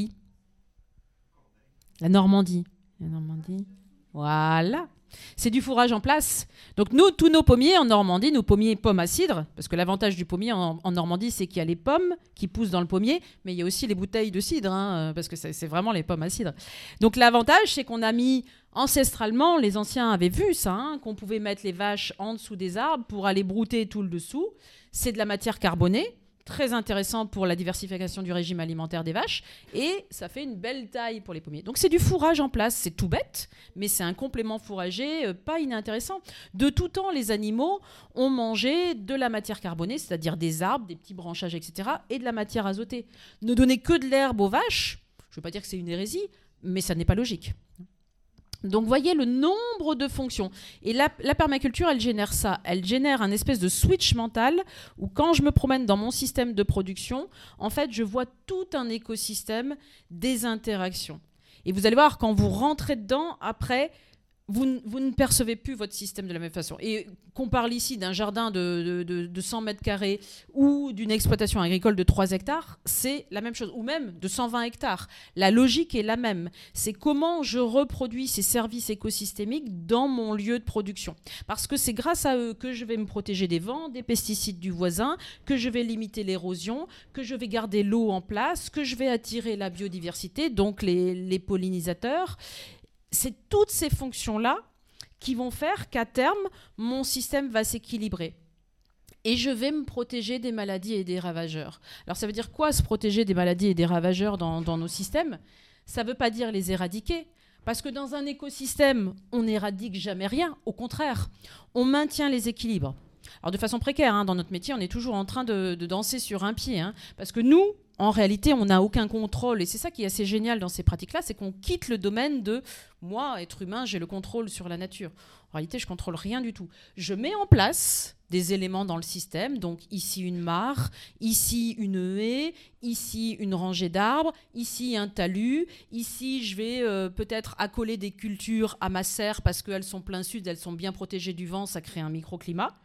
La Normandie. La Normandie. Voilà. C'est du fourrage en place. Donc nous, tous nos pommiers en Normandie, nos pommiers pommes à cidre, parce que l'avantage du pommier en Normandie, c'est qu'il y a les pommes qui poussent dans le pommier, mais il y a aussi les bouteilles de cidre, parce que c'est vraiment les pommes à cidre. Donc l'avantage, c'est qu'on a mis ancestralement, les anciens avaient vu ça, qu'on pouvait mettre les vaches en dessous des arbres pour aller brouter tout le dessous. C'est de la matière carbonée, très intéressant pour la diversification du régime alimentaire des vaches, et ça fait une belle taille pour les pommiers. Donc c'est du fourrage en place, c'est tout bête, mais c'est un complément fourrager pas inintéressant. De tout temps, les animaux ont mangé de la matière carbonée, c'est-à-dire des arbres, des petits branchages, etc., et de la matière azotée. Ne donner que de l'herbe aux vaches, je ne veux pas dire que c'est une hérésie, mais ça n'est pas logique. Donc, voyez le nombre de fonctions. Et la permaculture, elle génère ça. Elle génère un espèce de switch mental où quand je me promène dans mon système de production, en fait, je vois tout un écosystème, des interactions. Et vous allez voir, quand vous rentrez dedans, après, vous ne percevez plus votre système de la même façon. Et qu'on parle ici d'un jardin de 100 mètres carrés ou d'une exploitation agricole de 3 hectares, c'est la même chose. Ou même de 120 hectares. La logique est la même. C'est comment je reproduis ces services écosystémiques dans mon lieu de production. Parce que c'est grâce à eux que je vais me protéger des vents, des pesticides du voisin, que je vais limiter l'érosion, que je vais garder l'eau en place, que je vais attirer la biodiversité, donc les pollinisateurs. C'est toutes ces fonctions-là qui vont faire qu'à terme, mon système va s'équilibrer. Et je vais me protéger des maladies et des ravageurs. Alors ça veut dire quoi, se protéger des maladies et des ravageurs dans nos systèmes ? Ça ne veut pas dire les éradiquer. Parce que dans un écosystème, on n'éradique jamais rien. Au contraire, on maintient les équilibres. Alors de façon précaire, dans notre métier, on est toujours en train de danser sur un pied. Parce que nous, en réalité, on n'a aucun contrôle. Et c'est ça qui est assez génial dans ces pratiques-là, c'est qu'on quitte le domaine de moi, être humain, j'ai le contrôle sur la nature. En réalité, je ne contrôle rien du tout. Je mets en place des éléments dans le système. Donc ici, une mare, ici, une haie, ici, une rangée d'arbres, ici, un talus. Ici, je vais peut-être accoler des cultures à ma serre parce qu'elles sont plein sud, elles sont bien protégées du vent, ça crée un microclimat.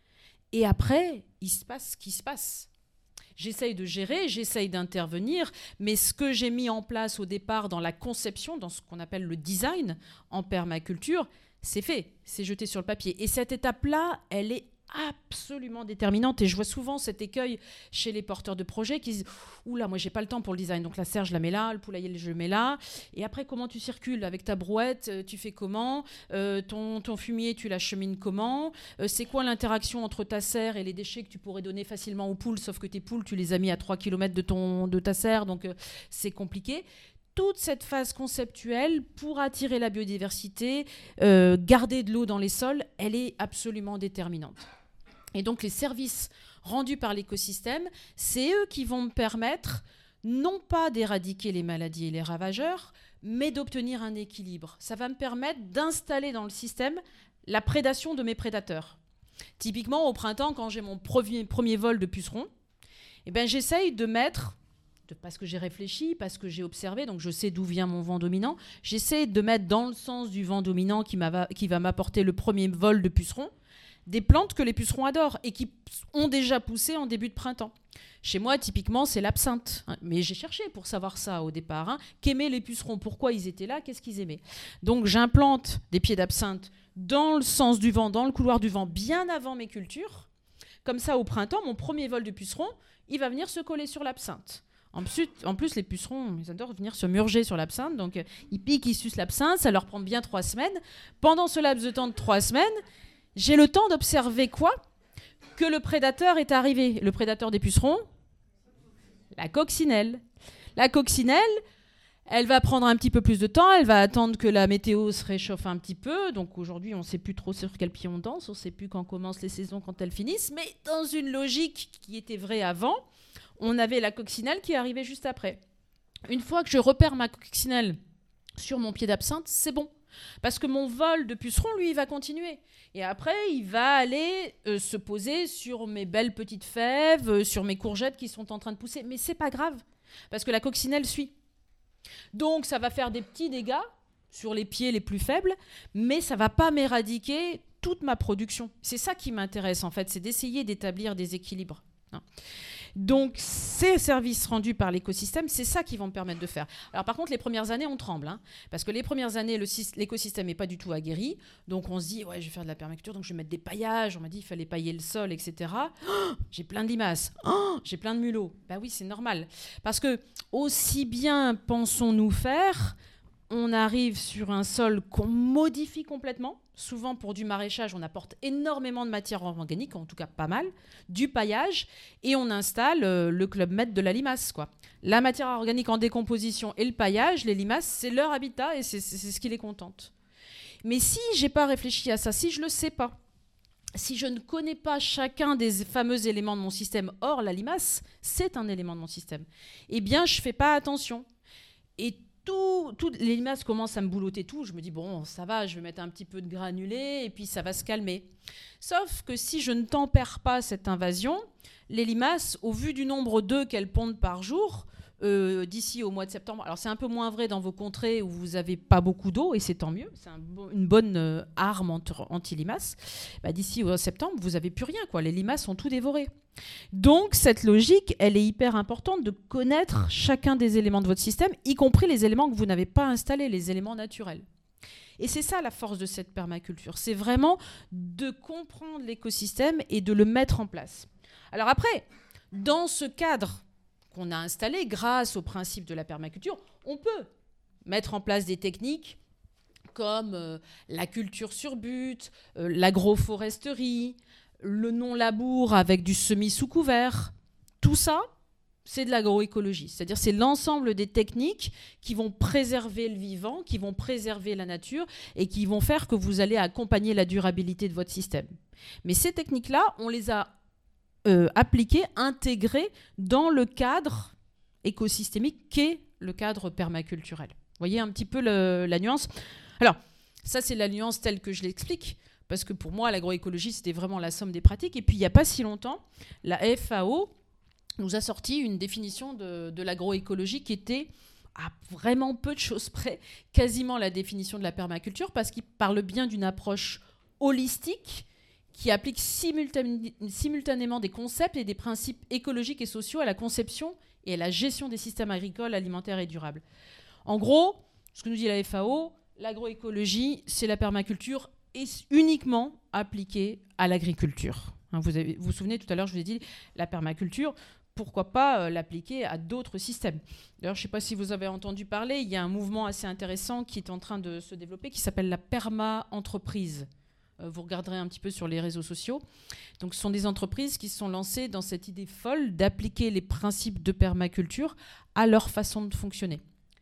Et après, il se passe ce qui se passe. J'essaye de gérer, j'essaye d'intervenir, mais ce que j'ai mis en place au départ dans la conception, dans ce qu'on appelle le design en permaculture, c'est fait, c'est jeté sur le papier. Et cette étape-là, elle est absolument déterminante. Et je vois souvent cet écueil chez les porteurs de projets qui disent « Oula, moi, j'ai pas le temps pour le design. Donc la serre, je la mets là, le poulailler, je le mets là. Et après, comment tu circules avec ta brouette? Tu fais comment? Ton fumier, tu l'achemines comment? C'est quoi l'interaction entre ta serre et les déchets que tu pourrais donner facilement aux poules? Sauf que tes poules, tu les as mis à 3 km de ta serre. Donc c'est compliqué. » Toute cette phase conceptuelle pour attirer la biodiversité, garder de l'eau dans les sols, elle est absolument déterminante. Et donc les services rendus par l'écosystème, c'est eux qui vont me permettre non pas d'éradiquer les maladies et les ravageurs, mais d'obtenir un équilibre. Ça va me permettre d'installer dans le système la prédation de mes prédateurs. Typiquement, au printemps, quand j'ai mon premier vol de pucerons, eh ben, j'essaye de mettre... parce que j'ai réfléchi, parce que j'ai observé, donc je sais d'où vient mon vent dominant, j'essaie de mettre dans le sens du vent dominant qui va m'apporter le premier vol de pucerons, des plantes que les pucerons adorent et qui ont déjà poussé en début de printemps. Chez moi, typiquement, c'est l'absinthe. Mais j'ai cherché pour savoir ça au départ. Qu'aimaient les pucerons? Pourquoi ils étaient là? Qu'est-ce qu'ils aimaient? Donc j'implante des pieds d'absinthe dans le sens du vent, dans le couloir du vent, bien avant mes cultures. Comme ça, au printemps, mon premier vol de pucerons, il va venir se coller sur l'absinthe. En plus, les pucerons, ils adorent venir se murger sur l'absinthe. Donc, ils piquent, ils sucent l'absinthe. Ça leur prend bien 3 semaines. Pendant ce laps de temps de 3 semaines, j'ai le temps d'observer quoi? Que le prédateur est arrivé. Le prédateur des pucerons? La coccinelle. La coccinelle, elle va prendre un petit peu plus de temps. Elle va attendre que la météo se réchauffe un petit peu. Donc, aujourd'hui, on ne sait plus trop sur quel pied on danse. On ne sait plus quand commencent les saisons, quand elles finissent. Mais dans une logique qui était vraie avant, on avait la coccinelle qui arrivait juste après. Une fois que je repère ma coccinelle sur mon pied d'absinthe, c'est bon. Parce que mon vol de puceron, lui, il va continuer. Et après, il va aller se poser sur mes belles petites fèves, sur mes courgettes qui sont en train de pousser. Mais c'est pas grave, parce que la coccinelle suit. Donc, ça va faire des petits dégâts sur les pieds les plus faibles, mais ça va pas m'éradiquer toute ma production. C'est ça qui m'intéresse, en fait, c'est d'essayer d'établir des équilibres. Donc, ces services rendus par l'écosystème, c'est ça qui vont me permettre de faire. Alors, par contre, les premières années, on tremble. Parce que les premières années, l'écosystème n'est pas du tout aguerri. Donc, on se dit, ouais, je vais faire de la permaculture, donc je vais mettre des paillages. On m'a dit qu'il fallait pailler le sol, etc. Oh, j'ai plein de limaces. Oh, j'ai plein de mulots. Bah oui, c'est normal. Parce que, aussi bien pensons-nous faire, on arrive sur un sol qu'on modifie complètement. Souvent, pour du maraîchage, on apporte énormément de matière organique, en tout cas pas mal, du paillage, et on installe le Club Med de la limace, quoi. La matière organique en décomposition et le paillage, les limaces, c'est leur habitat et c'est ce qui les contente. Mais si j'ai pas réfléchi à ça, si je le sais pas, si je ne connais pas chacun des fameux éléments de mon système, or la limace, c'est un élément de mon système, eh bien, je fais pas attention. Et les limaces commencent à me boulotter tout. Je me dis, bon, ça va, je vais mettre un petit peu de granulé et puis ça va se calmer. Sauf que si je ne tempère pas cette invasion, les limaces, au vu du nombre d'œufs qu'elles pondent par jour, d'ici au mois de septembre, alors c'est un peu moins vrai dans vos contrées où vous n'avez pas beaucoup d'eau, et c'est tant mieux, c'est une bonne arme anti-limaces. D'ici au septembre, vous n'avez plus rien, quoi. Les limaces ont tout dévoré. Donc cette logique, elle est hyper importante de connaître chacun des éléments de votre système, y compris les éléments que vous n'avez pas installés, les éléments naturels. Et c'est ça la force de cette permaculture, c'est vraiment de comprendre l'écosystème et de le mettre en place. Alors après, dans ce cadre qu'on a installé grâce au principe de la permaculture, on peut mettre en place des techniques comme la culture sur butte, l'agroforesterie, le non-labour avec du semis sous couvert. Tout ça, c'est de l'agroécologie. C'est-à-dire c'est l'ensemble des techniques qui vont préserver le vivant, qui vont préserver la nature et qui vont faire que vous allez accompagner la durabilité de votre système. Mais ces techniques-là, on les a appliquées, intégrées dans le cadre écosystémique qu'est le cadre permaculturel. Vous voyez un petit peu la nuance. Alors, ça, c'est la nuance telle que je l'explique, parce que pour moi, l'agroécologie, c'était vraiment la somme des pratiques. Et puis, il n'y a pas si longtemps, la FAO nous a sorti une définition de l'agroécologie qui était à vraiment peu de choses près, quasiment la définition de la permaculture, parce qu'il parle bien d'une approche holistique qui applique simultanément des concepts et des principes écologiques et sociaux à la conception et à la gestion des systèmes agricoles, alimentaires et durables. En gros, ce que nous dit la FAO, l'agroécologie, c'est la permaculture est uniquement appliquée à l'agriculture. Vous vous souvenez, tout à l'heure, je vous ai dit, la permaculture, pourquoi pas l'appliquer à d'autres systèmes. D'ailleurs, je ne sais pas si vous avez entendu parler, il y a un mouvement assez intéressant qui est en train de se développer, qui s'appelle la perma-entreprise. Vous regarderez un petit peu sur les réseaux sociaux. Donc, ce sont des entreprises qui se sont lancées dans cette idée folle d'appliquer les principes de permaculture à leur façon de fonctionner.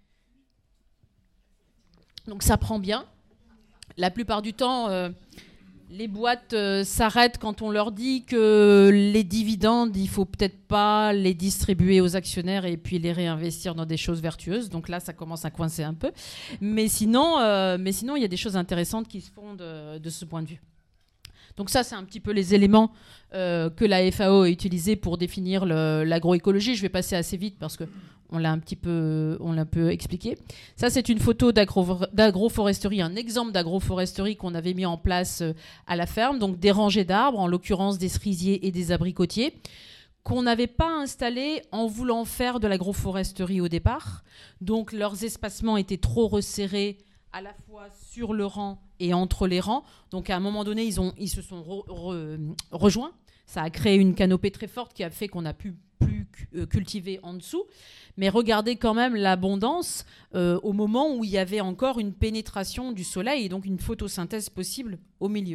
Donc, ça prend bien. La plupart du temps, les boîtes s'arrêtent quand on leur dit que les dividendes, il ne faut peut-être pas les distribuer aux actionnaires et puis les réinvestir dans des choses vertueuses. Donc là, ça commence à coincer un peu. Mais sinon, il y a des choses intéressantes qui se font de ce point de vue. Donc ça, c'est un petit peu les éléments que la FAO a utilisés pour définir l'agroécologie. Je vais passer assez vite parce qu'on l'a un peu expliqué. Ça, c'est une photo d'agroforesterie, un exemple d'agroforesterie qu'on avait mis en place à la ferme. Donc des rangées d'arbres, en l'occurrence des cerisiers et des abricotiers, qu'on n'avait pas installés en voulant faire de l'agroforesterie au départ. Donc leurs espacements étaient trop resserrés à la fois sur le rang et entre les rangs. Donc à un moment donné, ils se sont rejoints. Ça a créé une canopée très forte qui a fait qu'on a pu plus cultiver en dessous. Mais regardez quand même l'abondance au moment où il y avait encore une pénétration du soleil et donc une photosynthèse possible au milieu.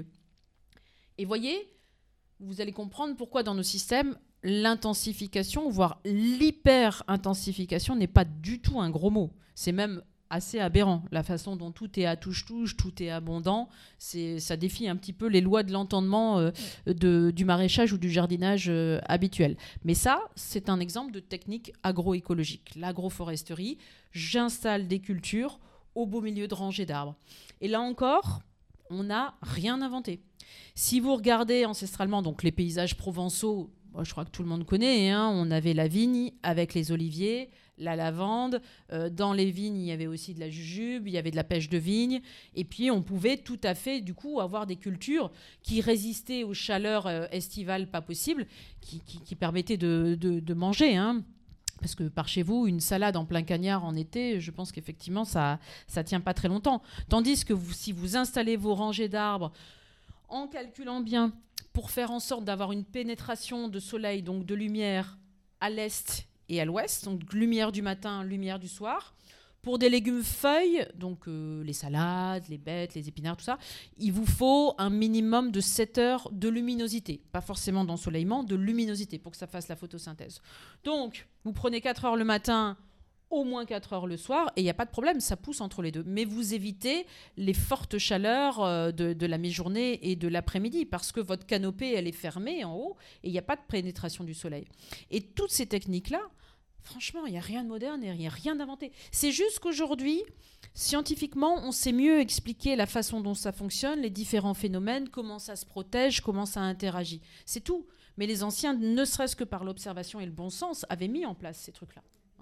Et voyez, vous allez comprendre pourquoi dans nos systèmes, l'intensification, voire l'hyper-intensification n'est pas du tout un gros mot. C'est même assez aberrant. La façon dont tout est à touche-touche, tout est abondant, ça défie un petit peu les lois de l'entendement du maraîchage ou du jardinage habituel. Mais ça, c'est un exemple de technique agroécologique. L'agroforesterie, j'installe des cultures au beau milieu de rangées d'arbres. Et là encore, on n'a rien inventé. Si vous regardez ancestralement donc les paysages provençaux, je crois que tout le monde connaît, hein, on avait la vigne avec les oliviers, la lavande, dans les vignes il y avait aussi de la jujube, il y avait de la pêche de vigne, et puis on pouvait tout à fait du coup avoir des cultures qui résistaient aux chaleurs estivales pas possibles, qui permettaient de manger, hein. Parce que par chez vous, une salade en plein cagnard en été, je pense qu'effectivement ça tient pas très longtemps. Tandis que si vous installez vos rangées d'arbres en calculant bien pour faire en sorte d'avoir une pénétration de soleil, donc de lumière à l'est et à l'ouest, donc lumière du matin, lumière du soir. Pour des légumes feuilles, donc les salades, les bêtes, les épinards, tout ça, il vous faut un minimum de 7 heures de luminosité. Pas forcément d'ensoleillement, de luminosité pour que ça fasse la photosynthèse. Donc, vous prenez 4 heures le matin, au moins 4 heures le soir, et il n'y a pas de problème, ça pousse entre les deux. Mais vous évitez les fortes chaleurs de la mi-journée et de l'après-midi, parce que votre canopée, elle est fermée en haut, et il n'y a pas de pénétration du soleil. Et toutes ces techniques-là, franchement, il n'y a rien de moderne et il n'y a rien d'inventé. C'est juste qu'aujourd'hui, scientifiquement, on sait mieux expliquer la façon dont ça fonctionne, les différents phénomènes, comment ça se protège, comment ça interagit. C'est tout. Mais les anciens, ne serait-ce que par l'observation et le bon sens, avaient mis en place ces trucs-là.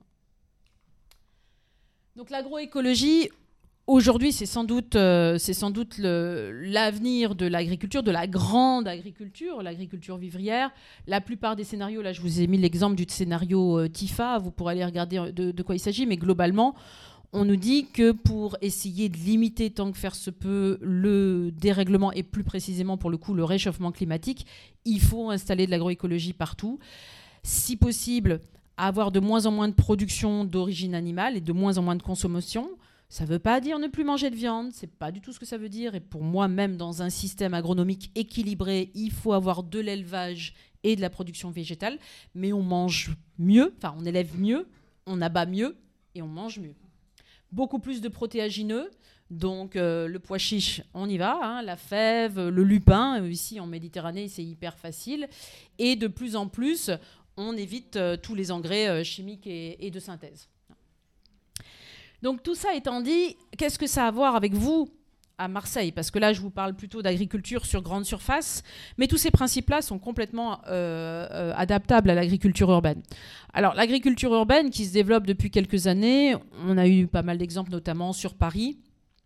Donc l'agroécologie, aujourd'hui, c'est sans doute l'avenir de l'agriculture, de la grande agriculture, l'agriculture vivrière. La plupart des scénarios, là je vous ai mis l'exemple du scénario TIFA, vous pourrez aller regarder de quoi il s'agit, mais globalement, on nous dit que pour essayer de limiter tant que faire se peut le dérèglement et plus précisément pour le coup le réchauffement climatique, il faut installer de l'agroécologie partout. Si possible, avoir de moins en moins de production d'origine animale et de moins en moins de consommation. Ça ne veut pas dire ne plus manger de viande, c'est pas du tout ce que ça veut dire. Et pour moi, même dans un système agronomique équilibré, il faut avoir de l'élevage et de la production végétale. Mais on mange mieux, enfin on élève mieux, on abat mieux et on mange mieux. Beaucoup plus de protéagineux, donc le pois chiche, on y va, hein, la fève, le lupin, ici en Méditerranée c'est hyper facile. Et de plus en plus, on évite tous les engrais chimiques et de synthèse. Donc tout ça étant dit, qu'est-ce que ça a à voir avec vous à Marseille? Parce que là, je vous parle plutôt d'agriculture sur grande surface, mais tous ces principes-là sont complètement adaptables à l'agriculture urbaine. Alors, l'agriculture urbaine qui se développe depuis quelques années, on a eu pas mal d'exemples, notamment sur Paris.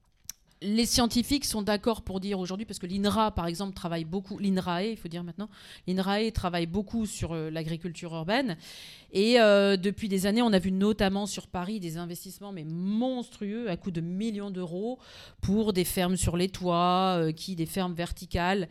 Les scientifiques sont d'accord pour dire aujourd'hui, parce que l'INRA, par exemple, travaille beaucoup, l'INRAE, il faut dire maintenant, l'INRAE travaille beaucoup sur l'agriculture urbaine. Et depuis des années, on a vu notamment sur Paris des investissements mais monstrueux à coût de millions d'euros pour des fermes sur les toits, des fermes verticales.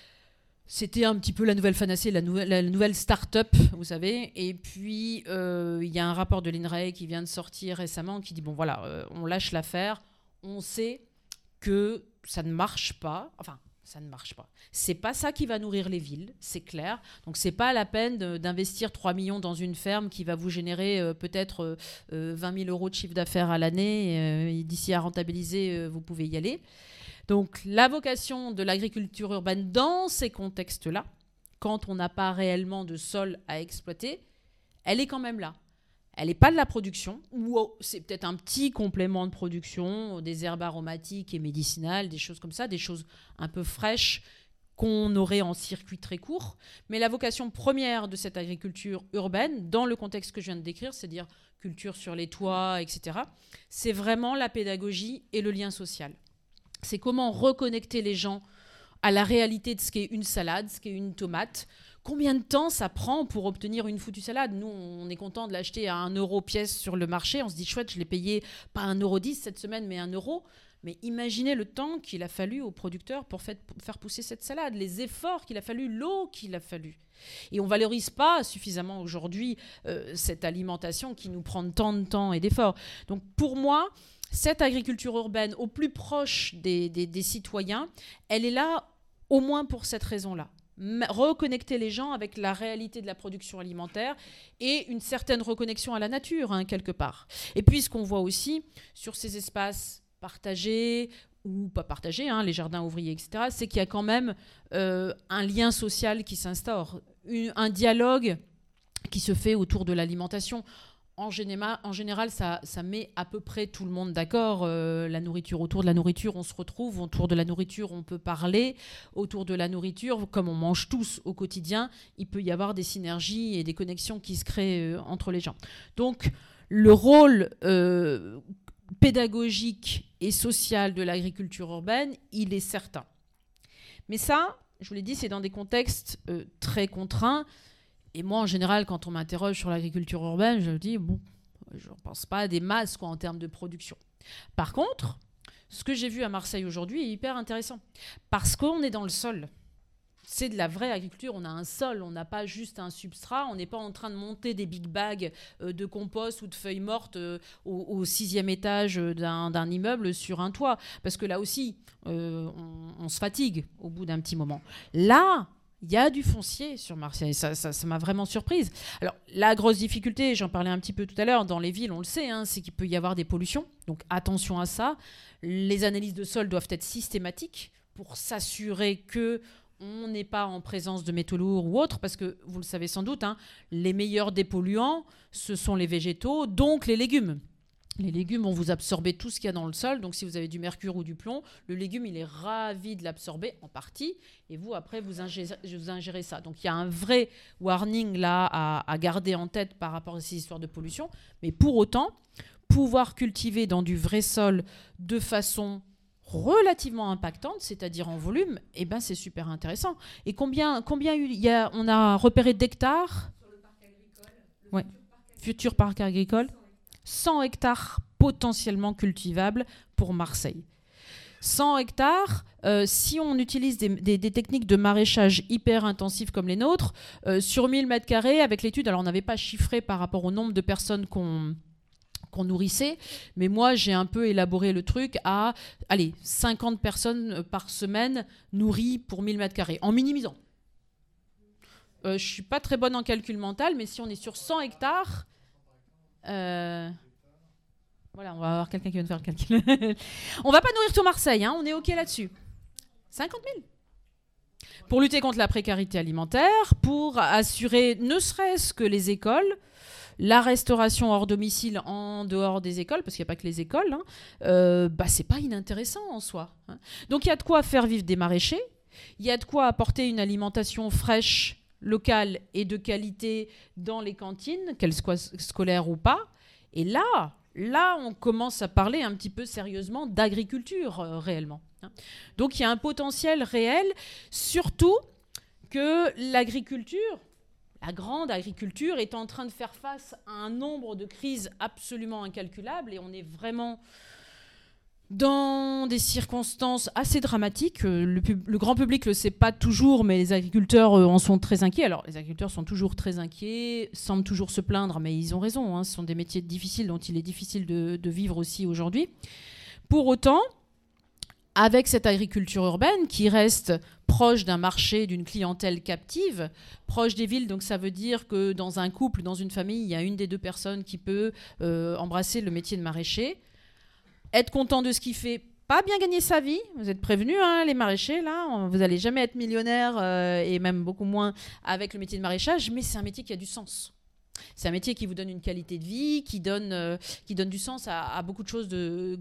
C'était un petit peu la nouvelle fanacée, la nouvelle start-up, vous savez. Et puis, il y a un rapport de l'INRAE qui vient de sortir récemment qui dit, bon voilà, on lâche l'affaire, on sait que ça ne marche pas, enfin, ça ne marche pas. C'est pas ça qui va nourrir les villes, c'est clair. Donc, c'est pas la peine d'investir 3 millions dans une ferme qui va vous générer peut-être 20 000 euros de chiffre d'affaires à l'année. D'ici à rentabiliser, vous pouvez y aller. Donc, la vocation de l'agriculture urbaine dans ces contextes-là, quand on n'a pas réellement de sol à exploiter, elle est quand même là. Elle n'est pas de la production, ou c'est peut-être un petit complément de production, des herbes aromatiques et médicinales, des choses comme ça, des choses un peu fraîches qu'on aurait en circuit très court. Mais la vocation première de cette agriculture urbaine, dans le contexte que je viens de décrire, c'est-à-dire culture sur les toits, etc., c'est vraiment la pédagogie et le lien social. C'est comment reconnecter les gens à la réalité de ce qu'est une salade, ce qu'est une tomate. Combien de temps ça prend pour obtenir une foutue salade? Nous, on est content de l'acheter à 1 € pièce sur le marché. On se dit, chouette, je l'ai payé pas 1,10 € cette semaine, mais 1 €. Mais imaginez le temps qu'il a fallu aux producteurs pour faire pousser cette salade, les efforts qu'il a fallu, l'eau qu'il a fallu. Et on ne valorise pas suffisamment aujourd'hui cette alimentation qui nous prend tant de temps et d'efforts. Donc pour moi, cette agriculture urbaine au plus proche des citoyens, elle est là au moins pour cette raison-là. Reconnecter les gens avec la réalité de la production alimentaire et une certaine reconnexion à la nature, quelque part. Et puis, ce qu'on voit aussi sur ces espaces partagés ou pas partagés, les jardins ouvriers, etc., c'est qu'il y a quand même un lien social qui s'instaure, un dialogue qui se fait autour de l'alimentation. En général, ça met à peu près tout le monde d'accord. La nourriture, autour de la nourriture, on se retrouve. Autour de la nourriture, on peut parler. Autour de la nourriture, comme on mange tous au quotidien, il peut y avoir des synergies et des connexions qui se créent entre les gens. Donc, le rôle pédagogique et social de l'agriculture urbaine, il est certain. Mais ça, je vous l'ai dit, c'est dans des contextes très contraints. Et moi, en général, quand on m'interroge sur l'agriculture urbaine, je me dis, bon, je ne pense pas à des masses en termes de production. Par contre, ce que j'ai vu à Marseille aujourd'hui est hyper intéressant. Parce qu'on est dans le sol. C'est de la vraie agriculture. On a un sol, on n'a pas juste un substrat. On n'est pas en train de monter des big bags de compost ou de feuilles mortes au 6e étage d'un immeuble sur un toit. Parce que là aussi, on se fatigue au bout d'un petit moment. Là, il y a du foncier sur Marseille, ça m'a vraiment surprise. Alors, la grosse difficulté, j'en parlais un petit peu tout à l'heure, dans les villes, on le sait, c'est qu'il peut y avoir des pollutions. Donc, attention à ça. Les analyses de sol doivent être systématiques pour s'assurer qu'on n'est pas en présence de métaux lourds ou autres, parce que, vous le savez sans doute, les meilleurs dépolluants, ce sont les végétaux, donc les légumes. Les légumes vont vous absorber tout ce qu'il y a dans le sol. Donc, si vous avez du mercure ou du plomb, le légume, il est ravi de l'absorber en partie. Et vous, après, vous ingérez ça. Donc, il y a un vrai warning là à garder en tête par rapport à ces histoires de pollution. Mais pour autant, pouvoir cultiver dans du vrai sol de façon relativement impactante, c'est-à-dire en volume, c'est super intéressant. Et combien on a repéré d'hectares sur le parc agricole, futur parc agricole 100 hectares potentiellement cultivables pour Marseille. 100 hectares, si on utilise des techniques de maraîchage hyper intensives comme les nôtres, sur 1000 mètres carrés, avec l'étude, alors on n'avait pas chiffré par rapport au nombre de personnes qu'on nourrissait, mais moi j'ai un peu élaboré le truc à 50 personnes par semaine nourries pour 1000 mètres carrés, en minimisant. Je ne suis pas très bonne en calcul mental, mais si on est sur 100 hectares... Voilà, on va avoir quelqu'un qui va nous faire le calcul. On va pas nourrir tout Marseille, on est OK là-dessus. 50 000. Pour lutter contre la précarité alimentaire, pour assurer ne serait-ce que les écoles, la restauration hors domicile en dehors des écoles, parce qu'il n'y a pas que les écoles, c'est pas inintéressant en soi. Donc il y a de quoi faire vivre des maraîchers, il y a de quoi apporter une alimentation fraîche, locale et de qualité dans les cantines, qu'elles soient scolaires ou pas. Et là, on commence à parler un petit peu sérieusement d'agriculture réellement. Donc il y a un potentiel réel, surtout que l'agriculture, la grande agriculture, est en train de faire face à un nombre de crises absolument incalculables et on est vraiment dans des circonstances assez dramatiques. Le grand public ne le sait pas toujours, mais les agriculteurs en sont très inquiets. Alors, les agriculteurs sont toujours très inquiets, semblent toujours se plaindre, mais ils ont raison. Ce sont des métiers difficiles dont il est difficile de vivre aussi aujourd'hui. Pour autant, avec cette agriculture urbaine qui reste proche d'un marché, d'une clientèle captive, proche des villes, donc ça veut dire que dans un couple, dans une famille, il y a une des deux personnes qui peut embrasser le métier de maraîcher, être content de ce qu'il fait, pas bien gagner sa vie, vous êtes prévenus, les maraîchers, là, vous n'allez jamais être millionnaire et même beaucoup moins avec le métier de maraîchage, mais c'est un métier qui a du sens. C'est un métier qui vous donne une qualité de vie, qui donne du sens à beaucoup de choses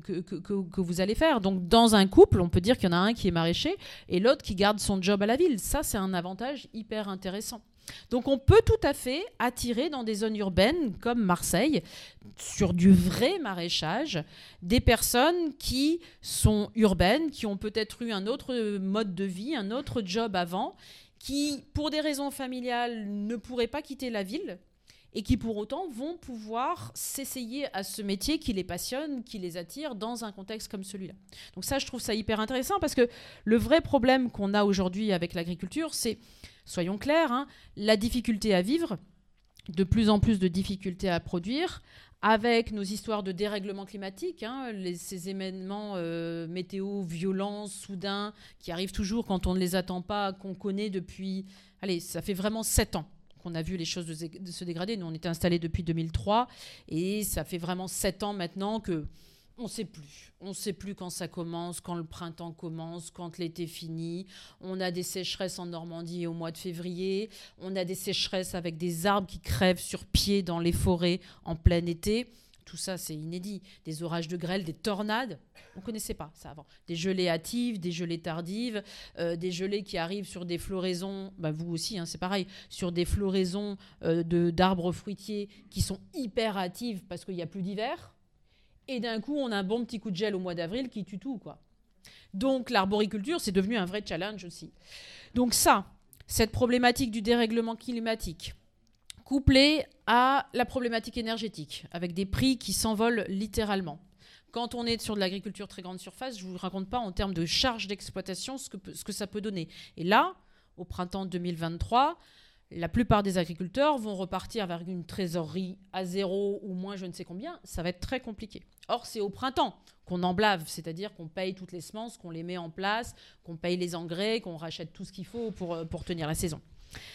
que vous allez faire. Donc, dans un couple, on peut dire qu'il y en a un qui est maraîcher et l'autre qui garde son job à la ville. Ça, c'est un avantage hyper intéressant. Donc, on peut tout à fait attirer dans des zones urbaines comme Marseille, sur du vrai maraîchage, des personnes qui sont urbaines, qui ont peut-être eu un autre mode de vie, un autre job avant, qui, pour des raisons familiales, ne pourraient pas quitter la ville, et qui pour autant vont pouvoir s'essayer à ce métier qui les passionne, qui les attire dans un contexte comme celui-là. Donc ça, je trouve ça hyper intéressant parce que le vrai problème qu'on a aujourd'hui avec l'agriculture, c'est, soyons clairs, la difficulté à vivre, de plus en plus de difficultés à produire, avec nos histoires de dérèglement climatique, ces événements météo violents, soudains, qui arrivent toujours quand on ne les attend pas, qu'on connaît depuis... Allez, ça fait vraiment 7 ans qu'on a vu les choses de se dégrader. Nous, on était installés depuis 2003 et ça fait vraiment 7 ans maintenant que on ne sait plus. On ne sait plus quand ça commence, quand le printemps commence, quand l'été finit. On a des sécheresses en Normandie au mois de février. On a des sécheresses avec des arbres qui crèvent sur pied dans les forêts en plein été. Tout ça, c'est inédit. Des orages de grêle, des tornades. On ne connaissait pas ça avant. Des gelées hâtives, des gelées tardives, des gelées qui arrivent sur des floraisons, vous aussi, c'est pareil, sur des floraisons d'arbres fruitiers qui sont hyper hâtives parce qu'il n'y a plus d'hiver. Et d'un coup, on a un bon petit coup de gel au mois d'avril qui tue tout, quoi. Donc, l'arboriculture, c'est devenu un vrai challenge aussi. Donc ça, cette problématique du dérèglement climatique, couplée à la problématique énergétique, avec des prix qui s'envolent littéralement. Quand on est sur de l'agriculture très grande surface, je ne vous raconte pas en termes de charge d'exploitation ce que ça peut donner. Et là, au printemps 2023, la plupart des agriculteurs vont repartir vers une trésorerie à zéro ou moins je ne sais combien. Ça va être très compliqué. Or, c'est au printemps qu'on emblave, c'est-à-dire qu'on paye toutes les semences, qu'on les met en place, qu'on paye les engrais, qu'on rachète tout ce qu'il faut pour tenir la saison.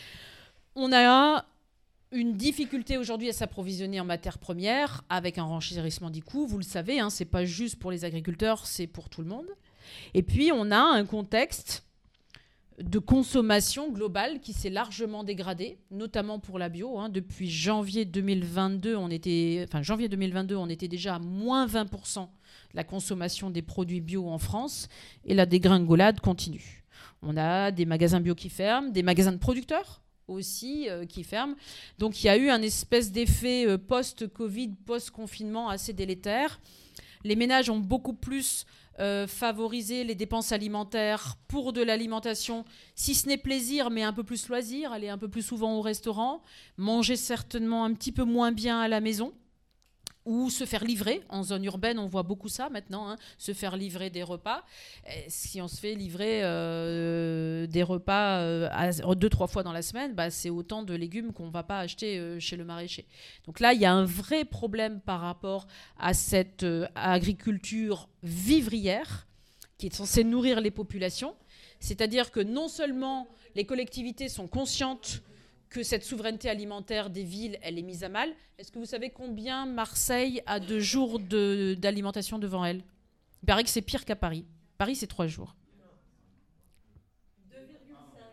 On a une difficulté aujourd'hui à s'approvisionner en matières premières avec un renchérissement des coûts. Vous le savez, c'est pas juste pour les agriculteurs, c'est pour tout le monde. Et puis, on a un contexte de consommation globale qui s'est largement dégradé, notamment pour la bio. Depuis janvier 2022, on était déjà à moins 20% de la consommation des produits bio en France et la dégringolade continue. On a des magasins bio qui ferment, des magasins de producteurs aussi qui ferment. Donc il y a eu un espèce d'effet post-Covid, post-confinement assez délétère. Les ménages ont beaucoup plus favoriser les dépenses alimentaires pour de l'alimentation, si ce n'est plaisir, mais un peu plus loisir, aller un peu plus souvent au restaurant, manger certainement un petit peu moins bien à la maison, ou se faire livrer. En zone urbaine, on voit beaucoup ça maintenant, se faire livrer des repas. Et si on se fait livrer des repas 2-3 fois dans la semaine, c'est autant de légumes qu'on ne va pas acheter chez le maraîcher. Donc là, il y a un vrai problème par rapport à cette agriculture vivrière qui est censée nourrir les populations. C'est-à-dire que non seulement les collectivités sont conscientes que cette souveraineté alimentaire des villes, elle est mise à mal. Est-ce que vous savez combien Marseille a de jours d'alimentation devant elle ? Il paraît que c'est pire qu'à Paris. Paris, c'est 3 jours. 2,5.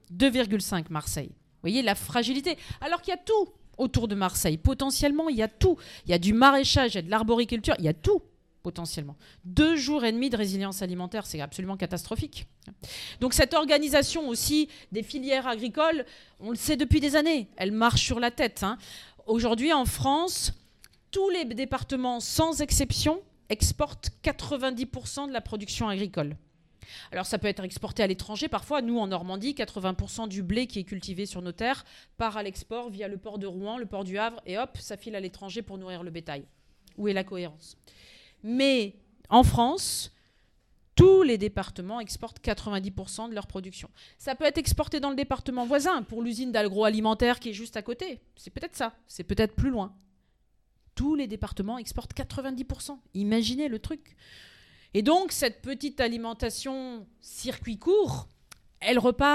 2,5 Marseille. Vous voyez la fragilité. Alors qu'il y a tout autour de Marseille. Potentiellement, il y a tout. Il y a du maraîchage, il y a de l'arboriculture, il y a tout, potentiellement. 2 jours et demi de résilience alimentaire, c'est absolument catastrophique. Donc cette organisation aussi des filières agricoles, on le sait depuis des années, elle marche sur la tête. Aujourd'hui, en France, tous les départements, sans exception, exportent 90% de la production agricole. Alors ça peut être exporté à l'étranger parfois. Nous, en Normandie, 80% du blé qui est cultivé sur nos terres part à l'export via le port de Rouen, le port du Havre, et hop, ça file à l'étranger pour nourrir le bétail. Où est la cohérence ? Mais en France, tous les départements exportent 90% de leur production. Ça peut être exporté dans le département voisin, pour l'usine d'agroalimentaire qui est juste à côté. C'est peut-être ça, c'est peut-être plus loin. Tous les départements exportent 90%. Imaginez le truc. Et donc, cette petite alimentation circuit court, elle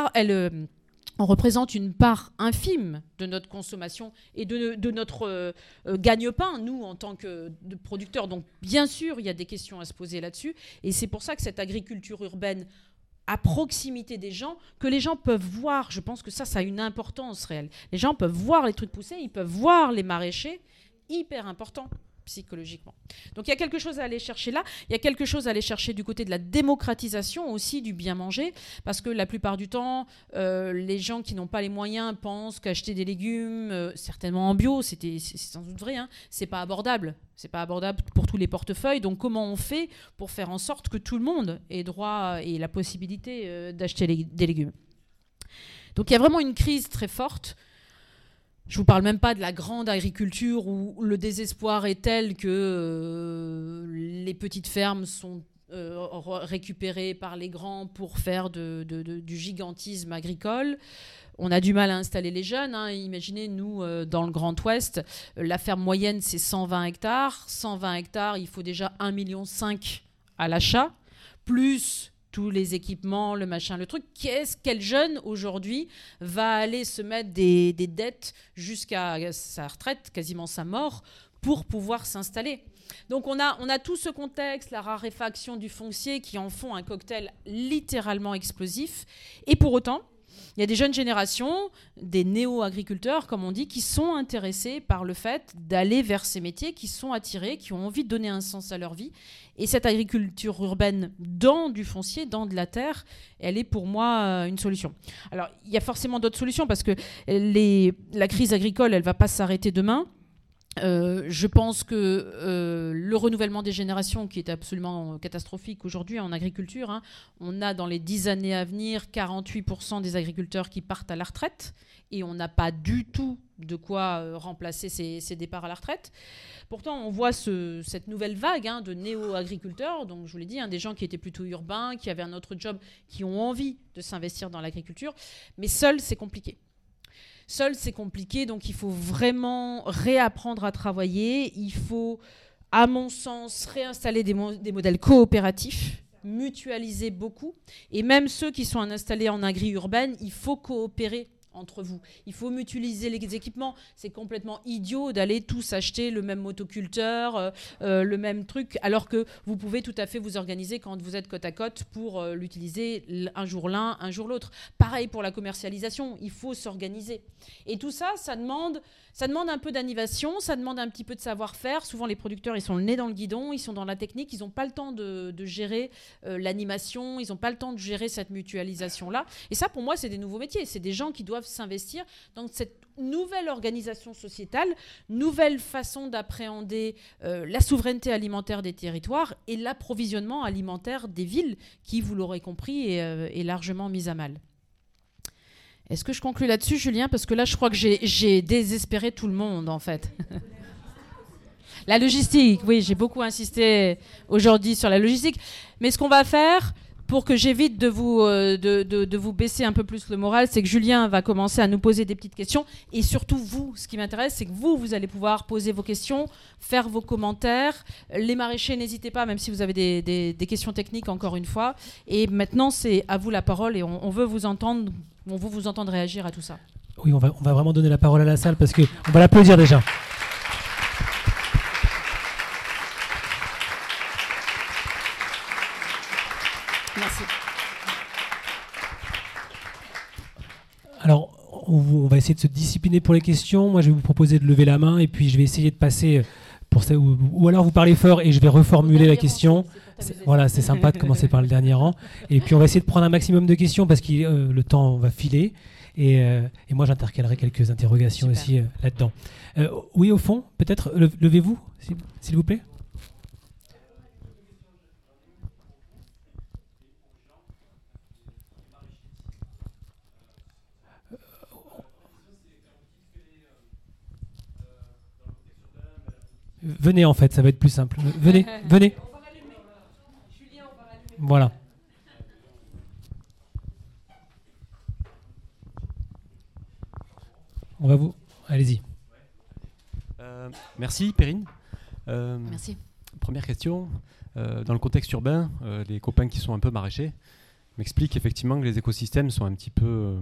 représente une part infime de notre consommation et de notre gagne-pain, nous, en tant que producteurs. Donc, bien sûr, il y a des questions à se poser là-dessus. Et c'est pour ça que cette agriculture urbaine à proximité des gens, que les gens peuvent voir, je pense que ça a une importance réelle. Les gens peuvent voir les trucs pousser, ils peuvent voir les maraîchers, hyper important psychologiquement. Donc il y a quelque chose à aller chercher là. Il y a quelque chose à aller chercher du côté de la démocratisation aussi du bien manger, parce que la plupart du temps, les gens qui n'ont pas les moyens pensent qu'acheter des légumes, certainement en bio, c'est sans doute vrai, c'est pas abordable. C'est pas abordable pour tous les portefeuilles. Donc comment on fait pour faire en sorte que tout le monde ait droit et la possibilité d'acheter des légumes ? Donc il y a vraiment une crise très forte. Je ne vous parle même pas de la grande agriculture où le désespoir est tel que les petites fermes sont récupérées par les grands pour faire du gigantisme agricole. On a du mal à installer les jeunes. Imaginez, nous, dans le Grand Ouest, la ferme moyenne, c'est 120 hectares. 120 hectares, il faut déjà 1,5 million à l'achat, plus tous les équipements, le machin, le truc. Quel jeune, aujourd'hui, va aller se mettre des dettes jusqu'à sa retraite, quasiment sa mort, pour pouvoir s'installer ? Donc on a tout ce contexte, la raréfaction du foncier, qui en font un cocktail littéralement explosif. Et pour autant, il y a des jeunes générations, des néo-agriculteurs, comme on dit, qui sont intéressés par le fait d'aller vers ces métiers, qui sont attirés, qui ont envie de donner un sens à leur vie. Et cette agriculture urbaine dans du foncier, dans de la terre, elle est pour moi une solution. Alors, il y a forcément d'autres solutions, parce que la crise agricole, elle ne va pas s'arrêter demain. Je pense que le renouvellement des générations, qui est absolument catastrophique aujourd'hui en agriculture, on a dans les 10 années à venir 48% des agriculteurs qui partent à la retraite, et on n'a pas du tout de quoi remplacer ces départs à la retraite. Pourtant, on voit cette nouvelle vague de néo-agriculteurs, donc je vous l'ai dit, des gens qui étaient plutôt urbains, qui avaient un autre job, qui ont envie de s'investir dans l'agriculture, mais seul, c'est compliqué. Seul, c'est compliqué, donc il faut vraiment réapprendre à travailler. Il faut, à mon sens, réinstaller des modèles coopératifs, mutualiser beaucoup. Et même ceux qui sont installés en agri-urbaine, il faut coopérer entre vous. Il faut mutualiser les équipements. C'est complètement idiot d'aller tous acheter le même motoculteur, le même truc, alors que vous pouvez tout à fait vous organiser quand vous êtes côte à côte pour l'utiliser un jour l'un, un jour l'autre. Pareil pour la commercialisation, il faut s'organiser. Et tout ça, ça demande un peu d'animation, ça demande un petit peu de savoir-faire. Souvent, les producteurs, ils sont le nez dans le guidon, ils sont dans la technique, ils n'ont pas le temps de gérer l'animation, ils n'ont pas le temps de gérer cette mutualisation-là. Et ça, pour moi, c'est des nouveaux métiers. C'est des gens qui doivent s'investir dans cette nouvelle organisation sociétale, nouvelle façon d'appréhender la souveraineté alimentaire des territoires et l'approvisionnement alimentaire des villes qui, vous l'aurez compris, est largement mise à mal. Est-ce que je conclue là-dessus, Julien ? Parce que là, je crois que j'ai désespéré tout le monde, en fait. La logistique, oui, j'ai beaucoup insisté aujourd'hui sur la logistique. Mais ce qu'on va faire, pour que j'évite de vous baisser un peu plus le moral, c'est que Julien va commencer à nous poser des petites questions. Et surtout, vous, ce qui m'intéresse, c'est que vous allez pouvoir poser vos questions, faire vos commentaires. Les maraîchers, n'hésitez pas, même si vous avez des questions techniques, encore une fois. Et maintenant, c'est à vous la parole et on veut vous entendre. On veut vous entendre réagir à tout ça. Oui, on va vraiment donner la parole à la salle parce qu'on va l'applaudir déjà. Merci. on va essayer de se discipliner pour les questions. Moi, je vais vous proposer de lever la main et puis je vais essayer de passer pour ça, ou alors vous parlez fort et je vais reformuler la question. Voilà, c'est sympa de commencer par le dernier rang. Et puis on va essayer de prendre un maximum de questions parce que le temps va filer. Et moi, j'intercalerai quelques interrogations aussi là-dedans. Oui, au fond, peut-être, levez-vous, s'il vous plaît. Venez, en fait, ça va être plus simple. Venez. Voilà. On va vous... Allez-y. Merci, Perrine. Merci. Première question. Dans le contexte urbain, les copains qui sont un peu maraîchers m'expliquent effectivement que les écosystèmes sont un petit peu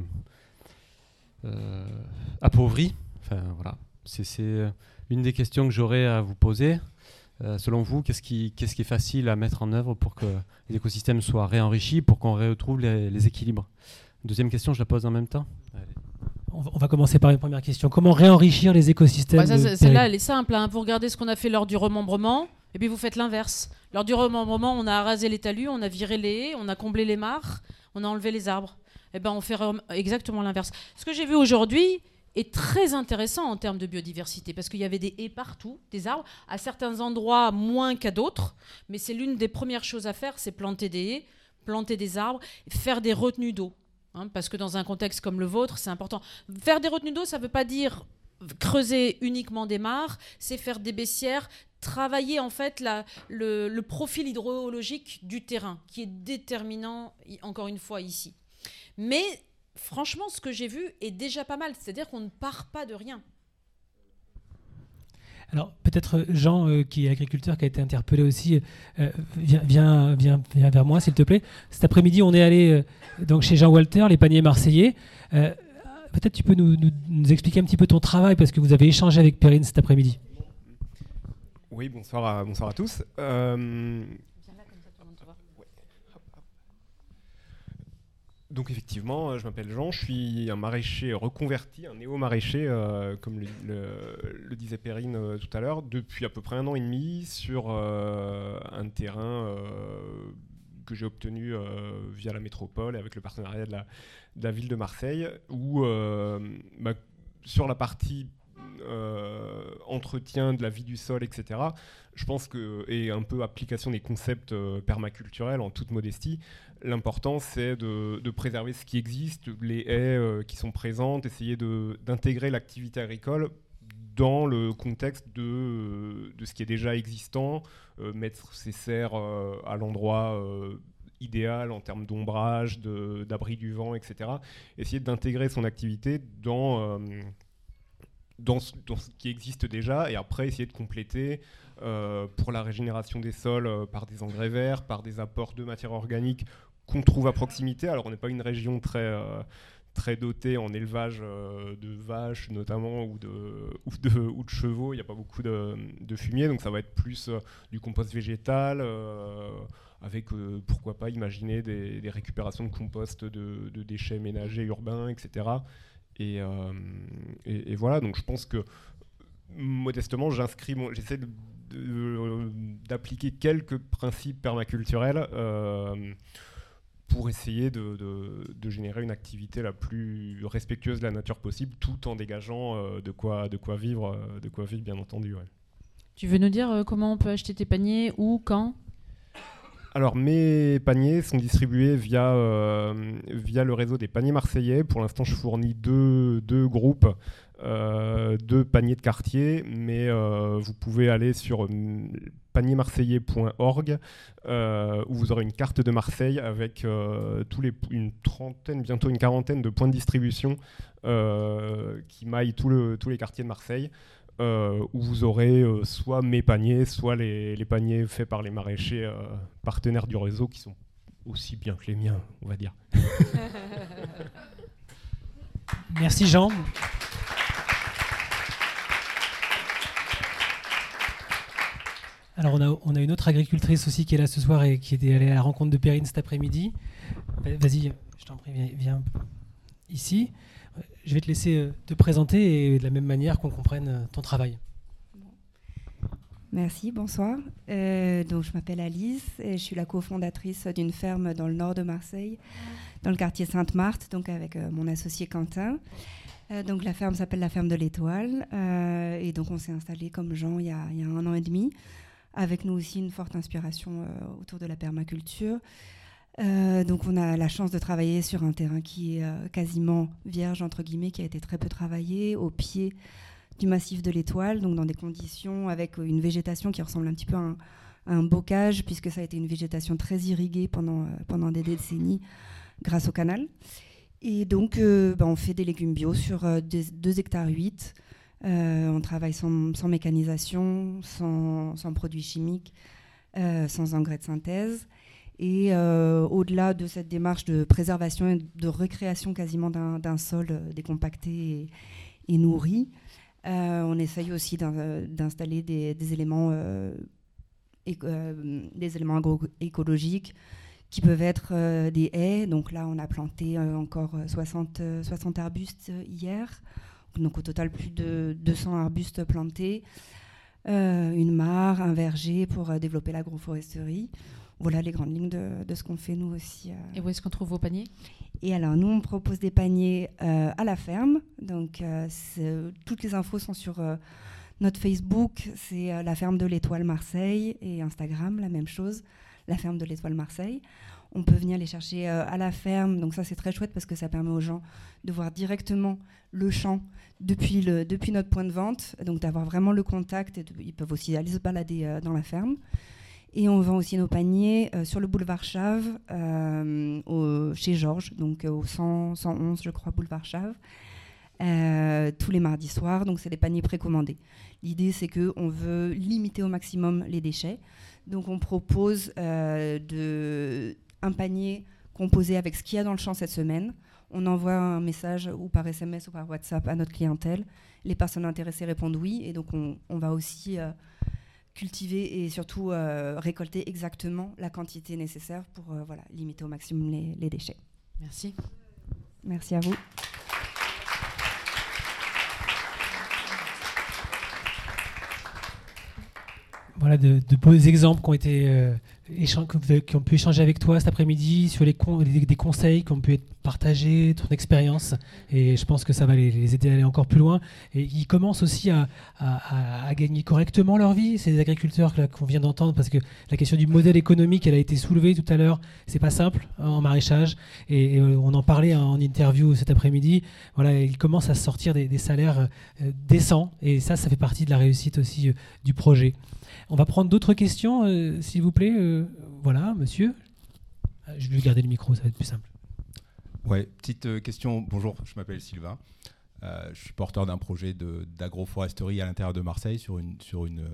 appauvris. Enfin, voilà. C'est une des questions que j'aurais à vous poser. Selon vous, qu'est-ce qui est facile à mettre en œuvre pour que les écosystèmes soient réenrichis, pour qu'on retrouve les équilibres? Deuxième question, je la pose en même temps. Allez. On va commencer par une première question. Comment réenrichir les écosystèmes? Celle-là, elle est simple. Vous regardez ce qu'on a fait lors du remembrement, et puis vous faites l'inverse. Lors du remembrement, on a rasé les talus, on a viré les haies, on a comblé les mares, on a enlevé les arbres. On fait exactement l'inverse. Ce que j'ai vu aujourd'hui est très intéressant en termes de biodiversité, parce qu'il y avait des haies partout, des arbres, à certains endroits moins qu'à d'autres, mais c'est l'une des premières choses à faire, c'est planter des haies, planter des arbres, faire des retenues d'eau. Parce que dans un contexte comme le vôtre, c'est important. Faire des retenues d'eau, ça ne veut pas dire creuser uniquement des mares, c'est faire des baissières, travailler en fait le profil hydrologique du terrain, qui est déterminant, encore une fois, ici. Mais franchement, ce que j'ai vu est déjà pas mal, c'est-à-dire qu'on ne part pas de rien. Alors peut-être Jean, qui est agriculteur, qui a été interpellé aussi, viens vers moi s'il te plaît. Cet après-midi, on est allé donc chez Jean Walter, les paniers marseillais. Peut-être tu peux nous expliquer un petit peu ton travail, parce que vous avez échangé avec Perrine cet après-midi. Oui, bonsoir à tous. Donc effectivement, je m'appelle Jean, je suis un maraîcher reconverti, un néo-maraîcher, comme le disait Perrine tout à l'heure, depuis à peu près 1 an et demi sur un terrain que j'ai obtenu via la métropole avec le partenariat de la ville de Marseille, où sur la partie entretien de la vie du sol, etc., je pense que, et un peu application des concepts permaculturels en toute modestie, l'important c'est de préserver ce qui existe, les haies qui sont présentes, essayer d'intégrer l'activité agricole dans le contexte de ce qui est déjà existant, mettre ses serres à l'endroit idéal en termes d'ombrage, d'abri du vent, etc. Essayer d'intégrer son activité dans ce qui existe déjà, et après essayer de compléter pour la régénération des sols par des engrais verts, par des apports de matière organique qu'on trouve à proximité. Alors on n'est pas une région très dotée en élevage de vaches notamment, ou de chevaux, il n'y a pas beaucoup de fumier, donc ça va être plus du compost végétal, avec pourquoi pas imaginer des récupérations de compost de déchets ménagers urbains, etc. Et voilà, donc je pense que modestement j'essaie d'appliquer quelques principes permaculturels pour essayer de générer une activité la plus respectueuse de la nature possible, tout en dégageant de quoi vivre bien entendu. Ouais. Tu veux nous dire comment on peut acheter tes paniers, où, quand ? Alors mes paniers sont distribués via le réseau des paniers marseillais. Pour l'instant, je fournis deux groupes, 2 paniers de quartier, mais vous pouvez aller sur paniermarseillais.org où vous aurez une carte de Marseille avec une trentaine, bientôt une quarantaine de points de distribution qui maillent tous les quartiers de Marseille. Où vous aurez soit mes paniers, soit les paniers faits par les maraîchers partenaires du réseau, qui sont aussi bien que les miens, on va dire. Merci Jean. Alors on a une autre agricultrice aussi qui est là ce soir et qui est allée à la rencontre de Perrine cet après-midi. Vas-y, je t'en prie, viens ici. Je vais te laisser te présenter et de la même manière qu'on comprenne ton travail. Merci, bonsoir. Donc, je m'appelle Alice et je suis la cofondatrice d'une ferme dans le nord de Marseille, dans le quartier Sainte-Marthe, donc avec mon associé Quentin. Donc la ferme s'appelle la ferme de l'Étoile et donc on s'est installé comme Jean il y a 1 an et demi, avec nous aussi une forte inspiration autour de la permaculture. Donc on a la chance de travailler sur un terrain qui est quasiment vierge, entre guillemets, qui a été très peu travaillé, au pied du massif de l'Étoile, donc dans des conditions avec une végétation qui ressemble un petit peu à un bocage, puisque ça a été une végétation très irriguée pendant des décennies grâce au canal. Et donc, on fait des légumes bio sur 2,8 hectares. On travaille sans mécanisation, sans produits chimiques, sans engrais de synthèse. Et au-delà de cette démarche de préservation et de recréation quasiment d'un sol décompacté et nourri, on essaye aussi d'installer des éléments agroécologiques qui peuvent être des haies. Donc là, on a planté encore 60 arbustes hier. Donc au total, plus de 200 arbustes plantés. Une mare, un verger pour développer l'agroforesterie. Voilà les grandes lignes de ce qu'on fait nous aussi. Et où est-ce qu'on trouve vos paniers ? Et alors, nous, on propose des paniers à la ferme. Donc toutes les infos sont sur notre Facebook. C'est la ferme de l'Étoile Marseille. Et Instagram, la même chose. La ferme de l'Étoile Marseille. On peut venir les chercher à la ferme. Donc ça, c'est très chouette parce que ça permet aux gens de voir directement le champ depuis notre point de vente. Donc d'avoir vraiment le contact. Ils peuvent aussi aller se balader dans la ferme. Et on vend aussi nos paniers sur le boulevard Chave, chez Georges, donc au 111, je crois, boulevard Chave, tous les mardis soirs. Donc c'est des paniers précommandés. L'idée, c'est qu'on veut limiter au maximum les déchets. Donc on propose un panier composé avec ce qu'il y a dans le champ cette semaine. On envoie un message ou par SMS ou par WhatsApp à notre clientèle. Les personnes intéressées répondent oui. Et donc on va aussi cultiver et surtout récolter exactement la quantité nécessaire pour limiter au maximum les déchets. Merci. Merci à vous. Voilà de beaux exemples qui ont été qui ont pu échanger avec toi cet après-midi sur des conseils qui ont pu être partagés, ton expérience, et je pense que ça va les aider à aller encore plus loin. Et ils commencent aussi à gagner correctement leur vie, ces agriculteurs qu'on vient d'entendre, parce que la question du modèle économique, elle a été soulevée tout à l'heure. C'est pas simple en maraîchage, et on en parlait en interview cet après-midi. Voilà, ils commencent à sortir des salaires décents, et ça fait partie de la réussite aussi du projet. On va prendre d'autres questions, s'il vous plaît. Voilà, monsieur. Je vais garder le micro, ça va être plus simple. Ouais, petite question. Bonjour, je m'appelle Sylvain. Je suis porteur d'un projet d'agroforesterie à l'intérieur de Marseille sur une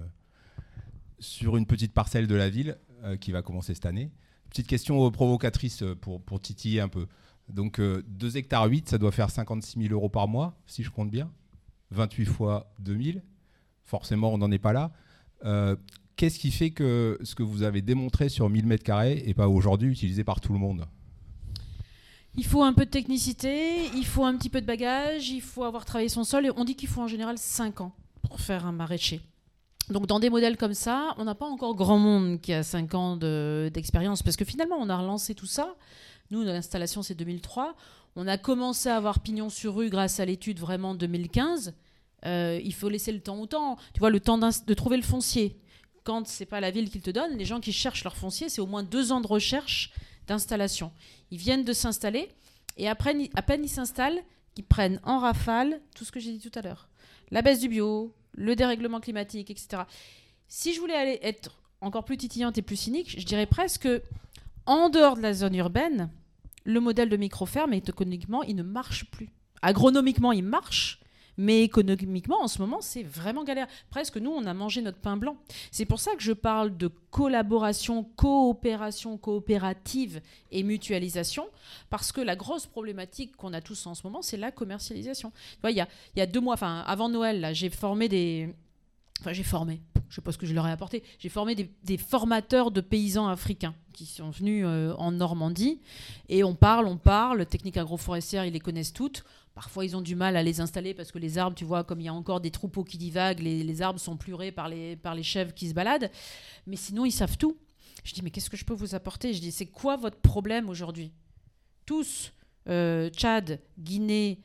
petite parcelle de la ville qui va commencer cette année. Petite question provocatrice pour titiller un peu. Donc 2,8 hectares, ça doit faire 56 000 euros par mois, si je compte bien. 28 fois 2000. Forcément, on n'en est pas là. Qu'est-ce qui fait que ce que vous avez démontré sur 1000 m² n'est pas aujourd'hui utilisé par tout le monde ? Il faut un peu de technicité, il faut un petit peu de bagage, il faut avoir travaillé son sol. Et on dit qu'il faut en général 5 ans pour faire un maraîcher. Donc dans des modèles comme ça, on n'a pas encore grand monde qui a 5 ans d'expérience. Parce que finalement, on a relancé tout ça. Nous, l'installation, c'est 2003. On a commencé à avoir pignon sur rue grâce à l'étude vraiment 2015. Il faut laisser le temps au temps. Tu vois, le temps de trouver le foncier. Quand c'est pas la ville qui te donne, les gens qui cherchent leur foncier, c'est au moins 2 ans de recherche d'installation. Ils viennent de s'installer et après, à peine ils s'installent, ils prennent en rafale tout ce que j'ai dit tout à l'heure. La baisse du bio, le dérèglement climatique, etc. Si je voulais être encore plus titillante et plus cynique, je dirais presque en dehors de la zone urbaine, le modèle de micro-ferme, économiquement, il ne marche plus. Agronomiquement, il marche. Mais économiquement, en ce moment, c'est vraiment galère. Presque, nous, on a mangé notre pain blanc. C'est pour ça que je parle de collaboration, coopération, coopérative et mutualisation, parce que la grosse problématique qu'on a tous en ce moment, c'est la commercialisation. Tu vois, il y a 2 mois, avant Noël, là, j'ai formé des Enfin, j'ai formé, je ne sais pas ce que je leur ai apporté, j'ai formé des formateurs de paysans africains qui sont venus en Normandie, et on parle, techniques agroforestières, ils les connaissent toutes. Parfois, ils ont du mal à les installer parce que les arbres, tu vois, comme il y a encore des troupeaux qui divaguent, les arbres sont plurés par les chèvres qui se baladent. Mais sinon, ils savent tout. Je dis, mais qu'est-ce que je peux vous apporter? Je dis, c'est quoi votre problème aujourd'hui? Tous, Tchad, Guinée,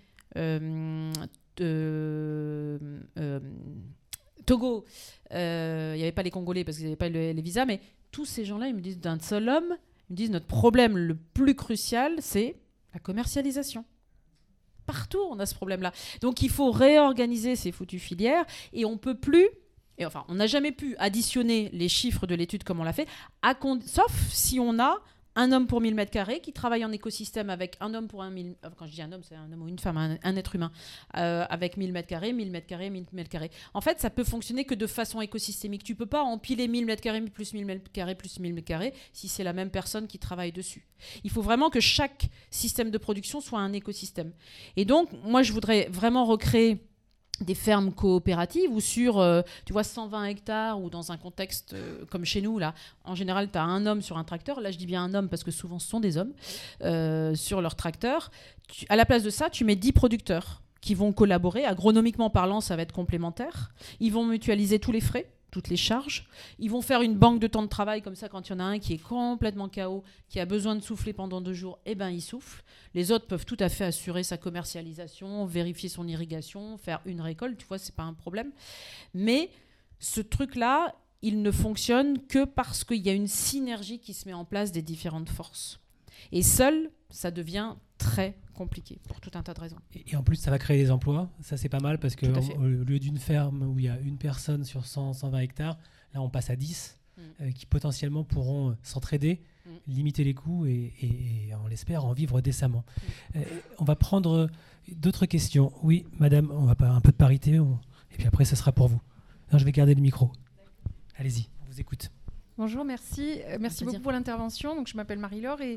Togo, il n'y avait pas les Congolais parce qu'ils n'avaient pas les visas, mais tous ces gens-là, ils me disent d'un seul homme, ils me disent, notre problème le plus crucial, c'est la commercialisation. Partout, on a ce problème-là. Donc, il faut réorganiser ces foutues filières et on peut plus, et enfin, on n'a jamais pu additionner les chiffres de l'étude comme on l'a fait, sauf si on a un homme pour 1000 m² qui travaille en écosystème avec un homme pour 1000 quand je dis un homme, c'est un homme ou une femme, un être humain, avec 1000 m², 1000 m², 1000 m². En fait, ça peut fonctionner que de façon écosystémique. Tu peux pas empiler 1000 m² plus 1000 m² plus 1000 m² si c'est la même personne qui travaille dessus. Il faut vraiment que chaque système de production soit un écosystème. Et donc, moi, je voudrais vraiment recréer des fermes coopératives où sur, tu vois, 120 hectares ou dans un contexte comme chez nous, là, en général, tu as un homme sur un tracteur. Là, je dis bien un homme parce que souvent, ce sont des hommes sur leur tracteur. À la place de ça, tu mets 10 producteurs qui vont collaborer. Agronomiquement parlant, ça va être complémentaire. Ils vont mutualiser tous les frais, toutes les charges. Ils vont faire une banque de temps de travail comme ça. Quand il y en a un qui est complètement KO, qui a besoin de souffler pendant 2 jours, eh ben, il souffle. Les autres peuvent tout à fait assurer sa commercialisation, vérifier son irrigation, faire une récolte. Tu vois, c'est pas un problème. Mais ce truc-là, il ne fonctionne que parce qu'il y a une synergie qui se met en place des différentes forces. Et seul, ça devient très compliqué pour tout un tas de raisons. Et en plus, ça va créer des emplois. Ça, c'est pas mal parce qu'au lieu d'une ferme où il y a une personne sur 100, 120 hectares, là, on passe à 10 qui potentiellement pourront s'entraider, limiter les coûts et on l'espère, en vivre décemment. On va prendre d'autres questions. Oui, madame, on va un peu de parité et puis après, ce sera pour vous. Non, je vais garder le micro. Allez-y, on vous écoute. Bonjour, merci. Merci beaucoup pour l'intervention. Donc, je m'appelle Marie-Laure et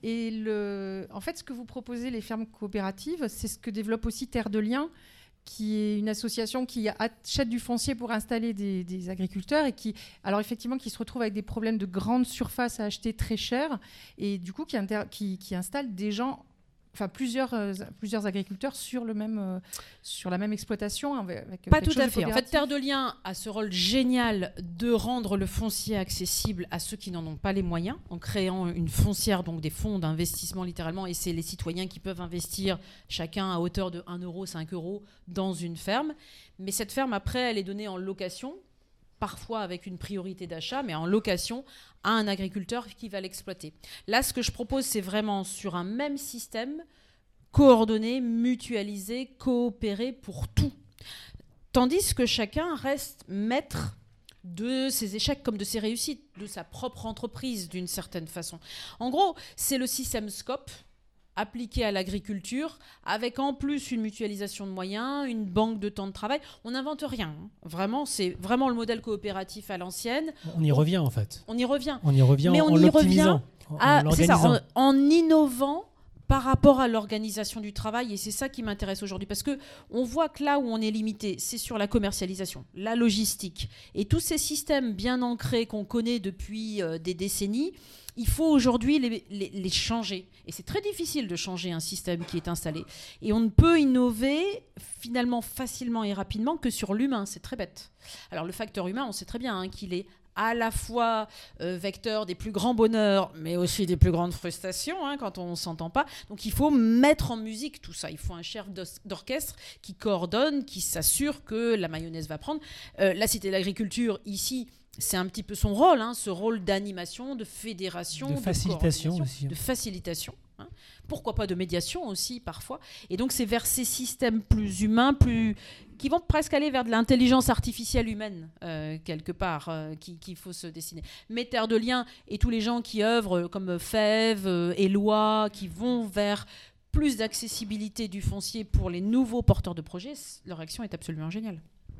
en fait, ce que vous proposez, les fermes coopératives, c'est ce que développe aussi Terre de Liens, qui est une association qui achète du foncier pour installer des agriculteurs et qui se retrouvent avec des problèmes de grande surface à acheter très cher et du coup qui installe des gens, enfin plusieurs agriculteurs sur la même exploitation. Avec pas tout à fait. En fait, Terre de Liens a ce rôle génial de rendre le foncier accessible à ceux qui n'en ont pas les moyens, en créant une foncière, donc des fonds d'investissement littéralement, et c'est les citoyens qui peuvent investir chacun à hauteur de 1 euro, 5 euros dans une ferme. Mais cette ferme, après, elle est donnée en location, parfois avec une priorité d'achat, mais en location à un agriculteur qui va l'exploiter. Là, ce que je propose, c'est vraiment sur un même système, coordonné, mutualisé, coopéré pour tout. Tandis que chacun reste maître de ses échecs comme de ses réussites, de sa propre entreprise d'une certaine façon. En gros, c'est le système SCOP appliqué à l'agriculture, avec en plus une mutualisation de moyens, une banque de temps de travail. On n'invente rien. Vraiment, c'est vraiment le modèle coopératif à l'ancienne. On y revient en fait. On y revient. Mais en l'optimisant, en l'organisant. En innovant par rapport à l'organisation du travail, et c'est ça qui m'intéresse aujourd'hui, parce qu'on voit que là où on est limité, c'est sur la commercialisation, la logistique, et tous ces systèmes bien ancrés qu'on connaît depuis des décennies. Il faut aujourd'hui les changer. Et c'est très difficile de changer un système qui est installé. Et on ne peut innover finalement facilement et rapidement que sur l'humain. C'est très bête. Alors le facteur humain, on sait très bien qu'il est à la fois vecteur des plus grands bonheurs, mais aussi des plus grandes frustrations quand on ne s'entend pas. Donc il faut mettre en musique tout ça. Il faut un chef d'orchestre qui coordonne, qui s'assure que la mayonnaise va prendre. La Cité de l'Agriculture, ici, c'est un petit peu son rôle, ce rôle d'animation, de fédération, de facilitation aussi. De facilitation. Pourquoi pas de médiation aussi parfois. Et donc c'est vers ces systèmes plus humains, qui vont presque aller vers de l'intelligence artificielle humaine quelque part, qu'il faut se dessiner. Mais Terre de Liens et tous les gens qui œuvrent comme Fève, Éloi, qui vont vers plus d'accessibilité du foncier pour les nouveaux porteurs de projets, leur action est absolument géniale.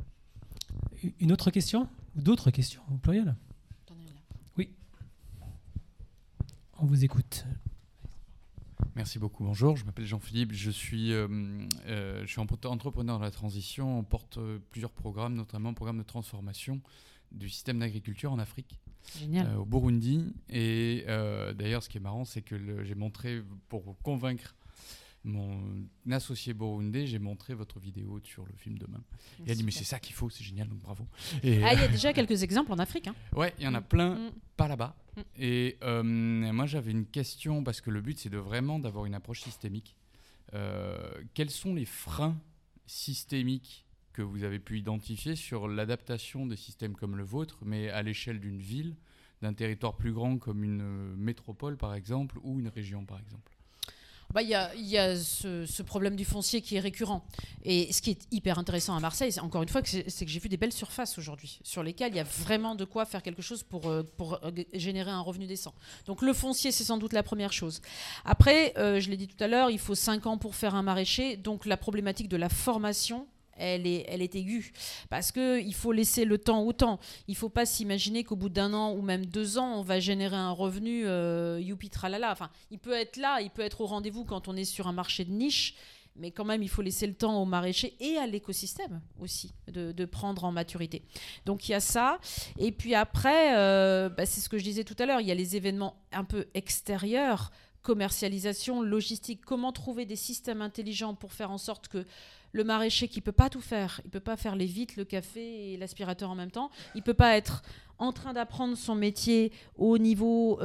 Une autre question ? Ou d'autres questions au pluriel ? Oui. On vous écoute. Merci beaucoup. Bonjour, je m'appelle Jean-Philippe. Je suis entrepreneur de la transition. On porte plusieurs programmes, notamment un programme de transformation du système d'agriculture en Afrique. Génial. Au Burundi. Et d'ailleurs, ce qui est marrant, c'est que j'ai montré, pour convaincre mon associé burundais, j'ai montré votre vidéo sur le film Demain. Et elle a dit, mais c'est ça qu'il faut, c'est génial, donc bravo. Il y a déjà quelques exemples en Afrique. Hein. Ouais, il y en a plein, pas là-bas. Et moi, j'avais une question, parce que le but, c'est vraiment d'avoir une approche systémique. Quels sont les freins systémiques que vous avez pu identifier sur l'adaptation des systèmes comme le vôtre, mais à l'échelle d'une ville, d'un territoire plus grand comme une métropole, par exemple, ou une région, par exemple? Il y a ce problème du foncier qui est récurrent. Et ce qui est hyper intéressant à Marseille, c'est, encore une fois, c'est que j'ai vu des belles surfaces aujourd'hui, sur lesquelles il y a vraiment de quoi faire quelque chose pour générer un revenu décent. Donc le foncier, c'est sans doute la première chose. Après, je l'ai dit tout à l'heure, il faut 5 ans pour faire un maraîcher. Donc la problématique de la formation, elle est aiguë, parce qu'il faut laisser le temps au temps. Il ne faut pas s'imaginer qu'au bout d'1 an ou même 2 ans, on va générer un revenu youpi tralala. Enfin, il peut être là, il peut être au rendez-vous quand on est sur un marché de niche, mais quand même, il faut laisser le temps aux maraîchers et à l'écosystème aussi de prendre en maturité. Donc, il y a ça. Et puis après, c'est ce que je disais tout à l'heure, il y a les événements un peu extérieurs, commercialisation, logistique. Comment trouver des systèmes intelligents pour faire en sorte que le maraîcher qui ne peut pas tout faire, il ne peut pas faire les vitres, le café et l'aspirateur en même temps, il ne peut pas être en train d'apprendre son métier au niveau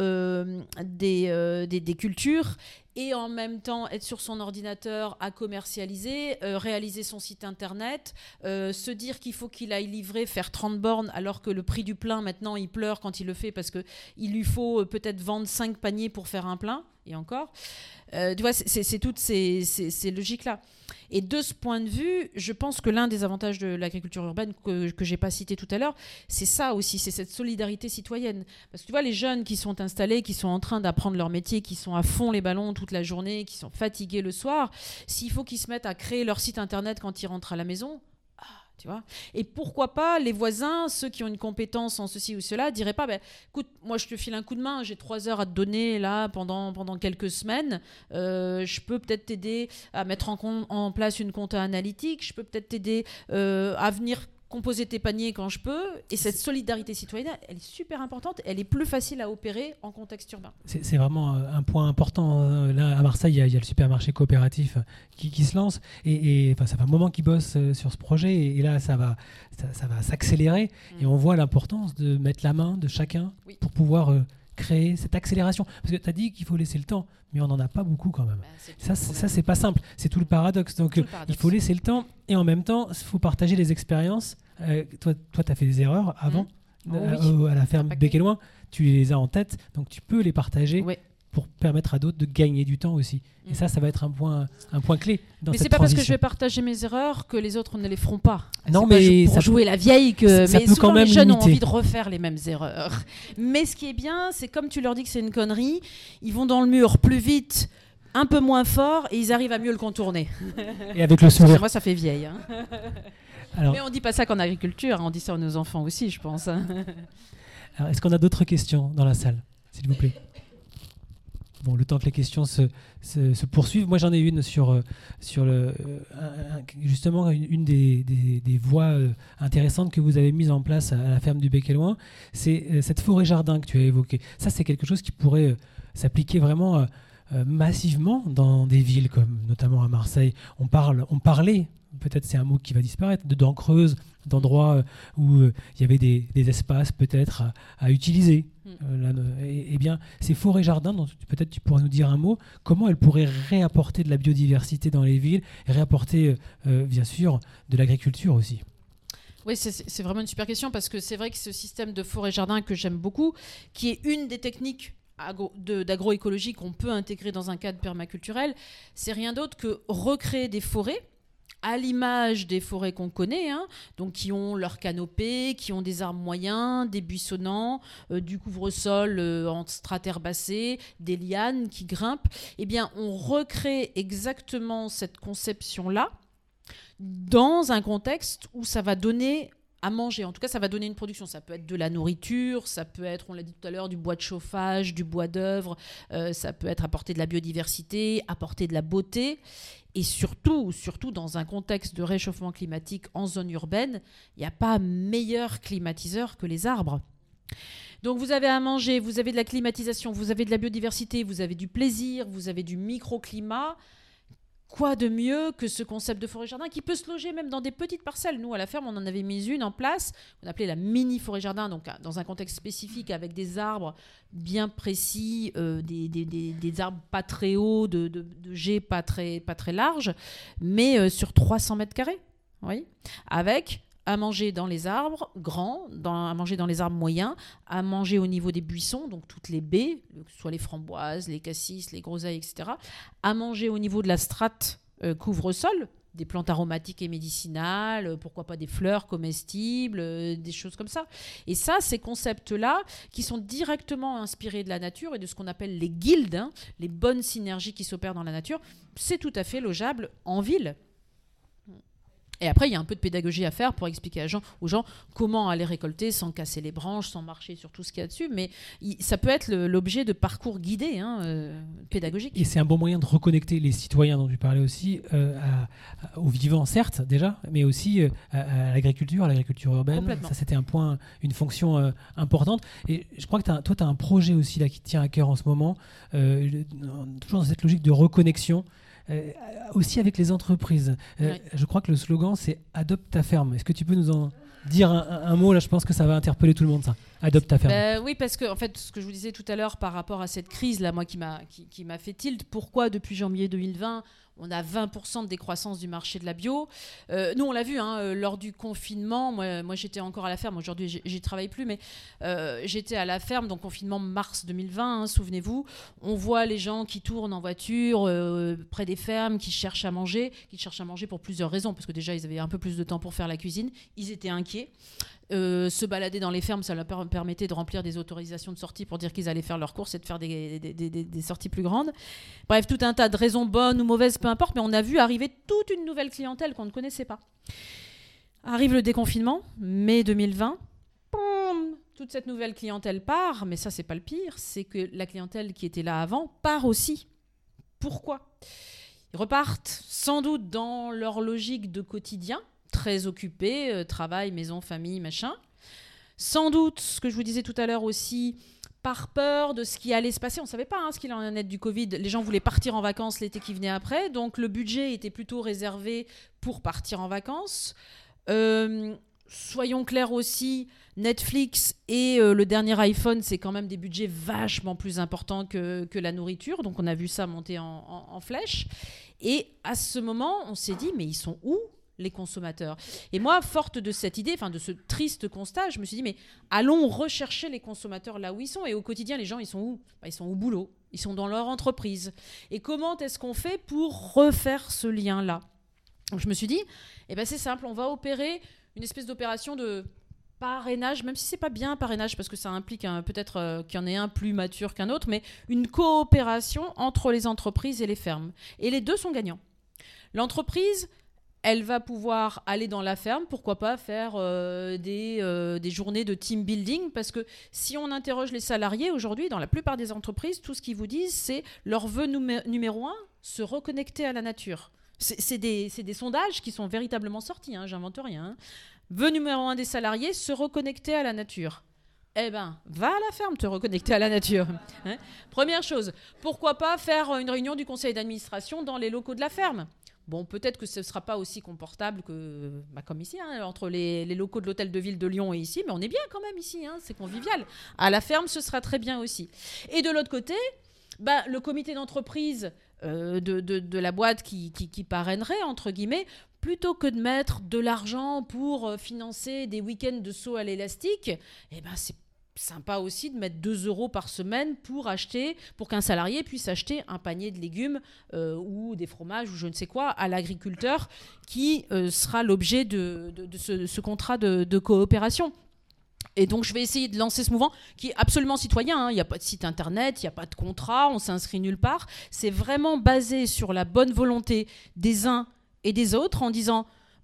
des cultures et en même temps être sur son ordinateur à commercialiser, réaliser son site internet, se dire qu'il faut qu'il aille livrer, faire 30 bornes alors que le prix du plein maintenant il pleure quand il le fait parce qu'il lui faut peut-être vendre 5 paniers pour faire un plein, et encore. Tu vois, c'est toutes ces logiques-là. Et de ce point de vue, je pense que l'un des avantages de l'agriculture urbaine que je n'ai pas cité tout à l'heure, c'est ça aussi, c'est cette solidarité citoyenne. Parce que tu vois, les jeunes qui sont installés, qui sont en train d'apprendre leur métier, qui sont à fond les ballons toute la journée, qui sont fatigués le soir, s'il faut qu'ils se mettent à créer leur site internet quand ils rentrent à la maison, tu vois. Et pourquoi pas les voisins, ceux qui ont une compétence en ceci ou cela, diraient pas, écoute, moi je te file un coup de main, j'ai 3 heures à te donner là pendant quelques semaines, je peux peut-être t'aider à mettre en place une compta analytique, je peux peut-être t'aider à venir composer tes paniers quand je peux. Et cette solidarité citoyenne, elle est super importante, elle est plus facile à opérer en contexte urbain. C'est vraiment un point important. Là, à Marseille, il y a le supermarché coopératif qui se lance. Et ça fait un moment qu'ils bossent sur ce projet. Et là, ça va s'accélérer. Et on voit l'importance de mettre la main de chacun pour pouvoir créer cette accélération. Parce que tu as dit qu'il faut laisser le temps, mais on n'en a pas beaucoup quand même. Ça, c'est pas simple. C'est tout le paradoxe. Donc, il faut laisser le temps et en même temps, il faut partager les expériences. Toi, tu as fait des erreurs avant à la ferme Bec et Loin. Tu les as en tête, donc tu peux les partager pour permettre à d'autres de gagner du temps aussi. Et ça va être un point clé dans cette transition. Mais c'est pas parce que je vais partager mes erreurs que les autres ne les feront pas. Non, mais pour jouer la vieille que ça mais peut souvent quand même les jeunes limiter. ont envie de refaire les mêmes erreurs. Mais ce qui est bien, c'est comme tu leur dis que c'est une connerie, ils vont dans le mur plus vite, un peu moins fort, et ils arrivent à mieux le contourner. Et avec le sourire. Moi, ça fait vieille. Hein. Alors, mais on dit pas ça qu'en agriculture, on dit ça à nos enfants aussi, je pense. Alors, est-ce qu'on a d'autres questions dans la salle, s'il vous plaît? Bon, le temps que les questions se poursuivent. Moi, j'en ai une sur justement une des voies intéressantes que vous avez mises en place à la ferme du Bec et Loin. C'est cette forêt-jardin que tu as évoquée. Ça, c'est quelque chose qui pourrait s'appliquer vraiment massivement dans des villes comme notamment à Marseille. On parlait, peut-être c'est un mot qui va disparaître, de dents creuses, d'endroits où il y avait des espaces peut-être à utiliser. Eh bien, ces forêts-jardins, dont peut-être tu pourrais nous dire un mot, comment elles pourraient réapporter de la biodiversité dans les villes et réapporter, bien sûr, de l'agriculture aussi? Oui, c'est vraiment une super question, parce que c'est vrai que ce système de forêt-jardin que j'aime beaucoup, qui est une des techniques d'agroécologie qu'on peut intégrer dans un cadre permaculturel, c'est rien d'autre que recréer des forêts à l'image des forêts qu'on connaît, hein, donc qui ont leur canopée, qui ont des arbres moyens, des buissonnants, du couvre-sol en straterbacé, des lianes qui grimpent. Eh bien, on recrée exactement cette conception-là dans un contexte où ça va donner à manger. En tout cas, ça va donner une production. Ça peut être de la nourriture, ça peut être, on l'a dit tout à l'heure, du bois de chauffage, du bois d'œuvre, ça peut être apporter de la biodiversité, apporter de la beauté. Et surtout, dans un contexte de réchauffement climatique en zone urbaine, il n'y a pas meilleur climatiseur que les arbres. Donc vous avez à manger, vous avez de la climatisation, vous avez de la biodiversité, vous avez du plaisir, vous avez du microclimat. Quoi de mieux que ce concept de forêt-jardin qui peut se loger même dans des petites parcelles. Nous, à la ferme, on en avait mis une en place, on appelait la mini-forêt-jardin, donc dans un contexte spécifique avec des arbres bien précis, des arbres pas très hauts, de jets pas très larges, mais sur 300 mètres carrés, oui, avec à manger dans les arbres grands, à manger dans les arbres moyens, à manger au niveau des buissons, donc toutes les baies, que ce soit les framboises, les cassis, les groseilles, etc. À manger au niveau de la strate couvre-sol, des plantes aromatiques et médicinales, pourquoi pas des fleurs comestibles, des choses comme ça. Et ça, ces concepts-là, qui sont directement inspirés de la nature et de ce qu'on appelle les guildes, les bonnes synergies qui s'opèrent dans la nature, c'est tout à fait logeable en ville. Et après, il y a un peu de pédagogie à faire pour expliquer aux gens comment aller récolter sans casser les branches, sans marcher sur tout ce qu'il y a dessus. Mais ça peut être l'objet de parcours guidés, pédagogiques. Et c'est un bon moyen de reconnecter les citoyens dont tu parlais aussi aux vivants, certes, déjà, mais aussi à l'agriculture urbaine. Ça, c'était une fonction importante. Et je crois que toi, tu as un projet aussi là, qui te tient à cœur en ce moment, toujours dans cette logique de reconnexion. Aussi avec les entreprises. Ouais. Je crois que le slogan, c'est « Adopte ta ferme ». Est-ce que tu peux nous en dire un mot? Là, je pense que ça va interpeller tout le monde, ça. Adopte ta ferme. Oui, parce que en fait, ce que je vous disais tout à l'heure par rapport à cette crise, là, moi, qui m'a fait tilt, pourquoi depuis janvier 2020, on a 20% de décroissance du marché de la bio. Nous, on l'a vu lors du confinement. Moi, j'étais encore à la ferme. Aujourd'hui, j'y travaille plus, mais j'étais à la ferme, donc confinement mars 2020, souvenez-vous. On voit les gens qui tournent en voiture près des fermes, qui cherchent à manger pour plusieurs raisons, parce que déjà, ils avaient un peu plus de temps pour faire la cuisine. Ils étaient inquiets. Se balader dans les fermes, ça leur permettait de remplir des autorisations de sortie pour dire qu'ils allaient faire leurs courses et de faire des sorties plus grandes. Bref, tout un tas de raisons bonnes ou mauvaises, peu importe, mais on a vu arriver toute une nouvelle clientèle qu'on ne connaissait pas. Arrive le déconfinement, mai 2020, boum, toute cette nouvelle clientèle part, mais ça, c'est pas le pire, c'est que la clientèle qui était là avant part aussi. Pourquoi ? Ils repartent sans doute dans leur logique de quotidien, très occupés, travail, maison, famille, machin. Sans doute, ce que je vous disais tout à l'heure aussi, par peur de ce qui allait se passer. On ne savait pas ce qu'il en est du Covid. Les gens voulaient partir en vacances l'été qui venait après, donc le budget était plutôt réservé pour partir en vacances. Soyons clairs aussi, Netflix et le dernier iPhone, c'est quand même des budgets vachement plus importants que la nourriture. Donc on a vu ça monter en flèche. Et à ce moment, on s'est dit, mais ils sont où les consommateurs? Et moi, forte de cette idée, de ce triste constat, je me suis dit, mais allons rechercher les consommateurs là où ils sont. Et au quotidien, les gens, ils sont où? Ils sont au boulot, ils sont dans leur entreprise. Et comment est-ce qu'on fait pour refaire ce lien-là? Donc je me suis dit, c'est simple, on va opérer une espèce d'opération de parrainage, même si c'est pas bien un parrainage, parce que ça implique peut-être qu'il y en ait un plus mature qu'un autre, mais une coopération entre les entreprises et les fermes. Et les deux sont gagnants. L'entreprise, elle va pouvoir aller dans la ferme, pourquoi pas faire des journées de team building, parce que si on interroge les salariés aujourd'hui, dans la plupart des entreprises, tout ce qu'ils vous disent, c'est leur vœu numéro 1, se reconnecter à la nature. C'est des sondages qui sont véritablement sortis, j'invente rien. Vœu numéro 1 des salariés, se reconnecter à la nature. Va à la ferme te reconnecter à la nature. Première chose, pourquoi pas faire une réunion du conseil d'administration dans les locaux de la ferme? Bon, peut-être que ce ne sera pas aussi confortable que, comme ici, entre les locaux de l'hôtel de ville de Lyon et ici, mais on est bien quand même ici, c'est convivial. À la ferme, ce sera très bien aussi. Et de l'autre côté, le comité d'entreprise de la boîte qui parrainerait, entre guillemets, plutôt que de mettre de l'argent pour financer des week-ends de saut à l'élastique, c'est sympa aussi de mettre 2 € par semaine pour qu'un salarié puisse acheter un panier de légumes ou des fromages ou je ne sais quoi à l'agriculteur qui sera l'objet de ce contrat de coopération. Et donc, je vais essayer de lancer ce mouvement qui est absolument citoyen. Il n'y a pas de site internet, il n'y a pas de contrat, on s'inscrit nulle part. C'est vraiment basé sur la bonne volonté des uns et des autres en disant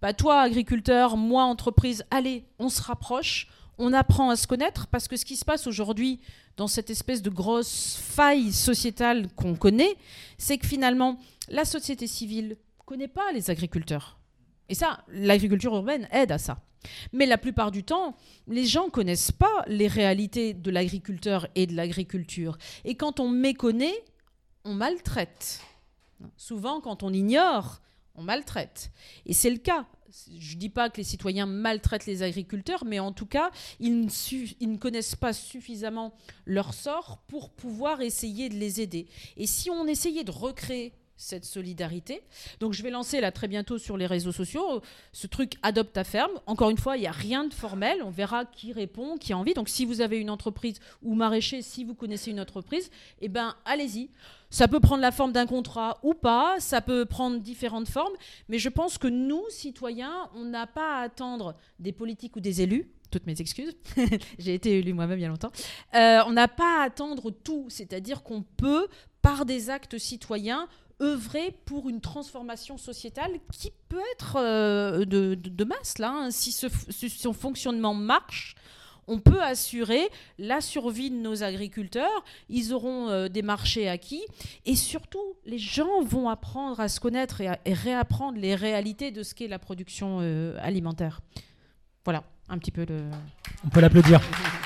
toi agriculteur, moi entreprise, allez, on se rapproche, on apprend à se connaître, parce que ce qui se passe aujourd'hui dans cette espèce de grosse faille sociétale qu'on connaît, c'est que finalement, la société civile ne connaît pas les agriculteurs. Et ça, l'agriculture urbaine aide à ça. Mais la plupart du temps, les gens ne connaissent pas les réalités de l'agriculteur et de l'agriculture. Et quand on méconnaît, on maltraite. Souvent, quand on ignore, on maltraite. Et c'est le cas. Je ne dis pas que les citoyens maltraitent les agriculteurs, mais en tout cas, ils ne connaissent pas suffisamment leur sort pour pouvoir essayer de les aider. Et si on essayait de recréer cette solidarité, donc je vais lancer là très bientôt sur les réseaux sociaux ce truc Adopte ta ferme. Encore une fois, il n'y a rien de formel, on verra qui répond, qui a envie. Donc si vous avez une entreprise ou maraîcher, si vous connaissez une entreprise, eh ben allez-y. Ça peut prendre la forme d'un contrat ou pas, ça peut prendre différentes formes, mais je pense que nous, citoyens, on n'a pas à attendre des politiques ou des élus. Toutes mes excuses, j'ai été élue moi-même il y a longtemps. On n'a pas à attendre tout, c'est-à-dire qu'on peut, par des actes citoyens, œuvrer pour une transformation sociétale qui peut être de masse. Là, hein. Si son fonctionnement marche, on peut assurer la survie de nos agriculteurs, ils auront des marchés acquis, et surtout, les gens vont apprendre à se connaître et réapprendre les réalités de ce qu'est la production alimentaire. Voilà, un petit peu de... On peut l'applaudir.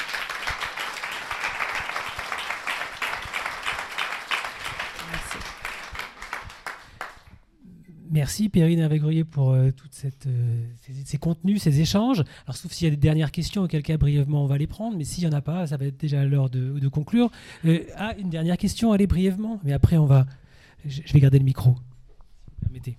Merci Perrine Hervé-Gruyer pour tous ces contenus, ces échanges. Alors sauf s'il y a des dernières questions, auquel cas brièvement on va les prendre, mais s'il n'y en a pas, ça va être déjà l'heure de conclure. Une dernière question, allez brièvement, mais après je vais garder le micro, si vous permettez.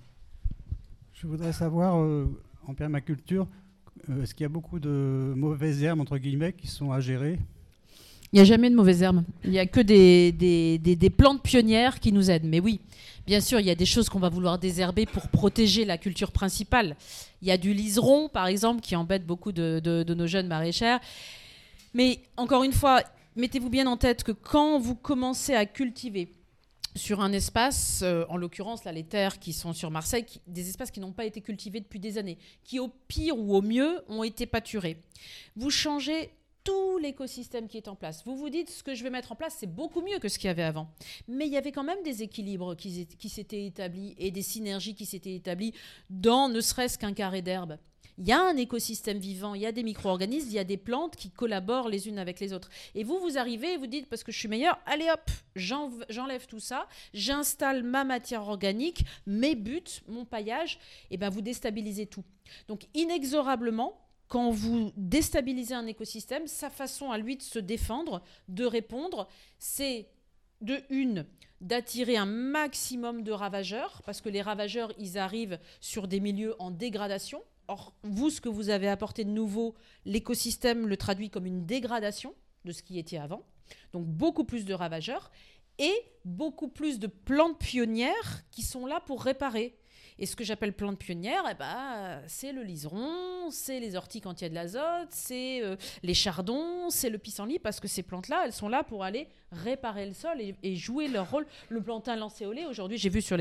Je voudrais savoir, en permaculture, est-ce qu'il y a beaucoup de mauvaises herbes, entre guillemets, qui sont à gérer ? Il n'y a jamais de mauvaises herbes. Il n'y a que des plantes pionnières qui nous aident. Mais oui, bien sûr, il y a des choses qu'on va vouloir désherber pour protéger la culture principale. Il y a du liseron, par exemple, qui embête beaucoup de nos jeunes maraîchères. Mais encore une fois, mettez-vous bien en tête que quand vous commencez à cultiver sur un espace, en l'occurrence là, les terres qui sont sur Marseille, des espaces qui n'ont pas été cultivés depuis des années, qui au pire ou au mieux ont été pâturés, vous changez tout l'écosystème qui est en place. Vous vous dites, ce que je vais mettre en place, c'est beaucoup mieux que ce qu'il y avait avant. Mais il y avait quand même des équilibres qui s'étaient établis et des synergies qui s'étaient établies dans ne serait-ce qu'un carré d'herbe. Il y a un écosystème vivant, il y a des micro-organismes, il y a des plantes qui collaborent les unes avec les autres. Et vous arrivez et vous dites, parce que je suis meilleure, allez hop, j'enlève tout ça, j'installe ma matière organique, mes buts, mon paillage, et ben vous déstabilisez tout. Donc inexorablement, quand vous déstabilisez un écosystème, sa façon à lui de se défendre, de répondre, c'est d'attirer un maximum de ravageurs, parce que les ravageurs, ils arrivent sur des milieux en dégradation. Or, vous, ce que vous avez apporté de nouveau, l'écosystème le traduit comme une dégradation de ce qui était avant. Donc, beaucoup plus de ravageurs et beaucoup plus de plantes pionnières qui sont là pour réparer. Et ce que j'appelle plantes pionnières, c'est le liseron, c'est les orties quand il y a de l'azote, c'est les chardons, c'est le pissenlit, parce que ces plantes-là, elles sont là pour aller réparer le sol et jouer leur rôle. Le plantain lancéolé, aujourd'hui, j'ai vu sur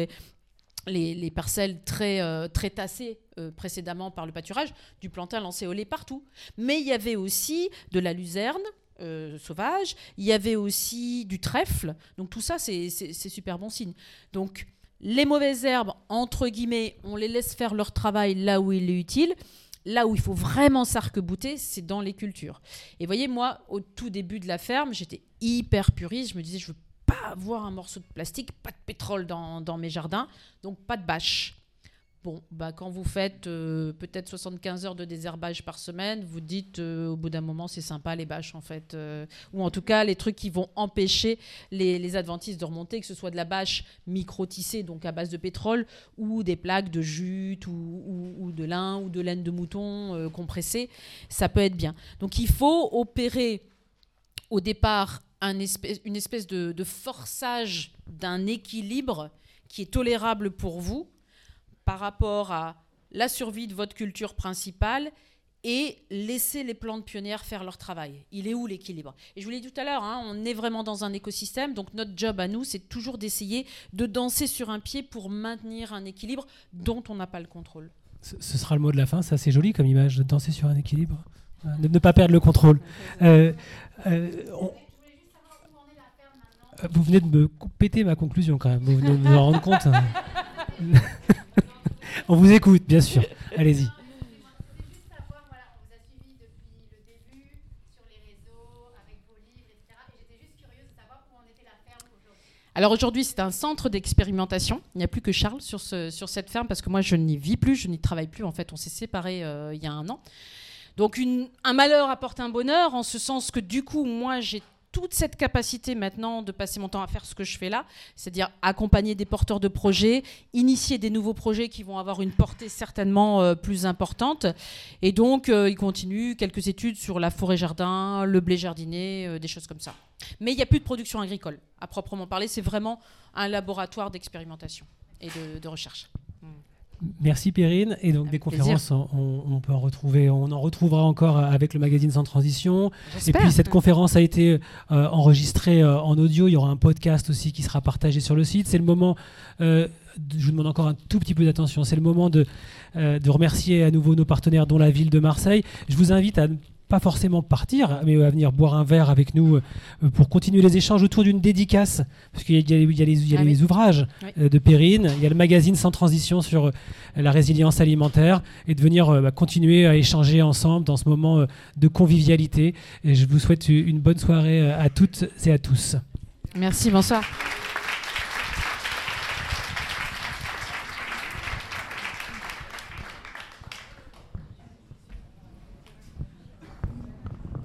les parcelles très tassées précédemment par le pâturage, du plantain lancéolé partout. Mais il y avait aussi de la luzerne sauvage, il y avait aussi du trèfle. Donc tout ça, c'est super bon signe. Donc les mauvaises herbes, entre guillemets, on les laisse faire leur travail là où il est utile. Là où il faut vraiment s'arc-bouter, c'est dans les cultures. Et voyez, moi, au tout début de la ferme, j'étais hyper puriste. Je me disais, je veux pas avoir un morceau de plastique, pas de pétrole dans mes jardins, donc pas de bâche. Bon, quand vous faites peut-être 75 heures de désherbage par semaine, vous dites au bout d'un moment, c'est sympa les bâches en fait. Ou en tout cas, les trucs qui vont empêcher les adventices de remonter, que ce soit de la bâche micro-tissée, donc à base de pétrole, ou des plaques de jute, ou de lin, ou de laine de mouton compressée, ça peut être bien. Donc il faut opérer au départ une espèce de forçage d'un équilibre qui est tolérable pour vous, par rapport à la survie de votre culture principale et laisser les plantes pionnières faire leur travail. Il est où l'équilibre ? Et je vous l'ai dit tout à l'heure, on est vraiment dans un écosystème, donc notre job à nous, c'est toujours d'essayer de danser sur un pied pour maintenir un équilibre dont on n'a pas le contrôle. Ce sera le mot de la fin. C'est assez joli comme image, de danser sur un équilibre. Ne pas perdre le contrôle. Vous venez de me péter ma conclusion quand même. Vous venez de vous en rendre compte. On vous écoute, bien sûr. Allez-y. Alors aujourd'hui, c'est un centre d'expérimentation. Il n'y a plus que Charles sur cette ferme parce que moi, je n'y vis plus, je n'y travaille plus. En fait, on s'est séparés il y a 1 an. Donc un malheur apporte un bonheur en ce sens que du coup, moi, j'ai toute cette capacité maintenant de passer mon temps à faire ce que je fais là, c'est-à-dire accompagner des porteurs de projets, initier des nouveaux projets qui vont avoir une portée certainement plus importante. Et donc, il continue quelques études sur la forêt-jardin, le blé jardiné, des choses comme ça. Mais il n'y a plus de production agricole, à proprement parler. C'est vraiment un laboratoire d'expérimentation et de recherche. Merci Perrine. Et donc des conférences, on peut en retrouver, on en retrouvera encore avec le magazine Sans Transition. J'espère. Et puis cette conférence a été enregistrée en audio. Il y aura un podcast aussi qui sera partagé sur le site. C'est le moment, je vous demande encore un tout petit peu d'attention, c'est le moment de remercier à nouveau nos partenaires, dont la ville de Marseille. Je vous invite à pas forcément partir, mais à venir boire un verre avec nous pour continuer les échanges autour d'une dédicace, parce qu'il y a les ouvrages de Perrine, il y a le magazine Sans Transition sur la résilience alimentaire, et de venir continuer à échanger ensemble dans ce moment de convivialité. Et je vous souhaite une bonne soirée à toutes et à tous. Merci, bonsoir.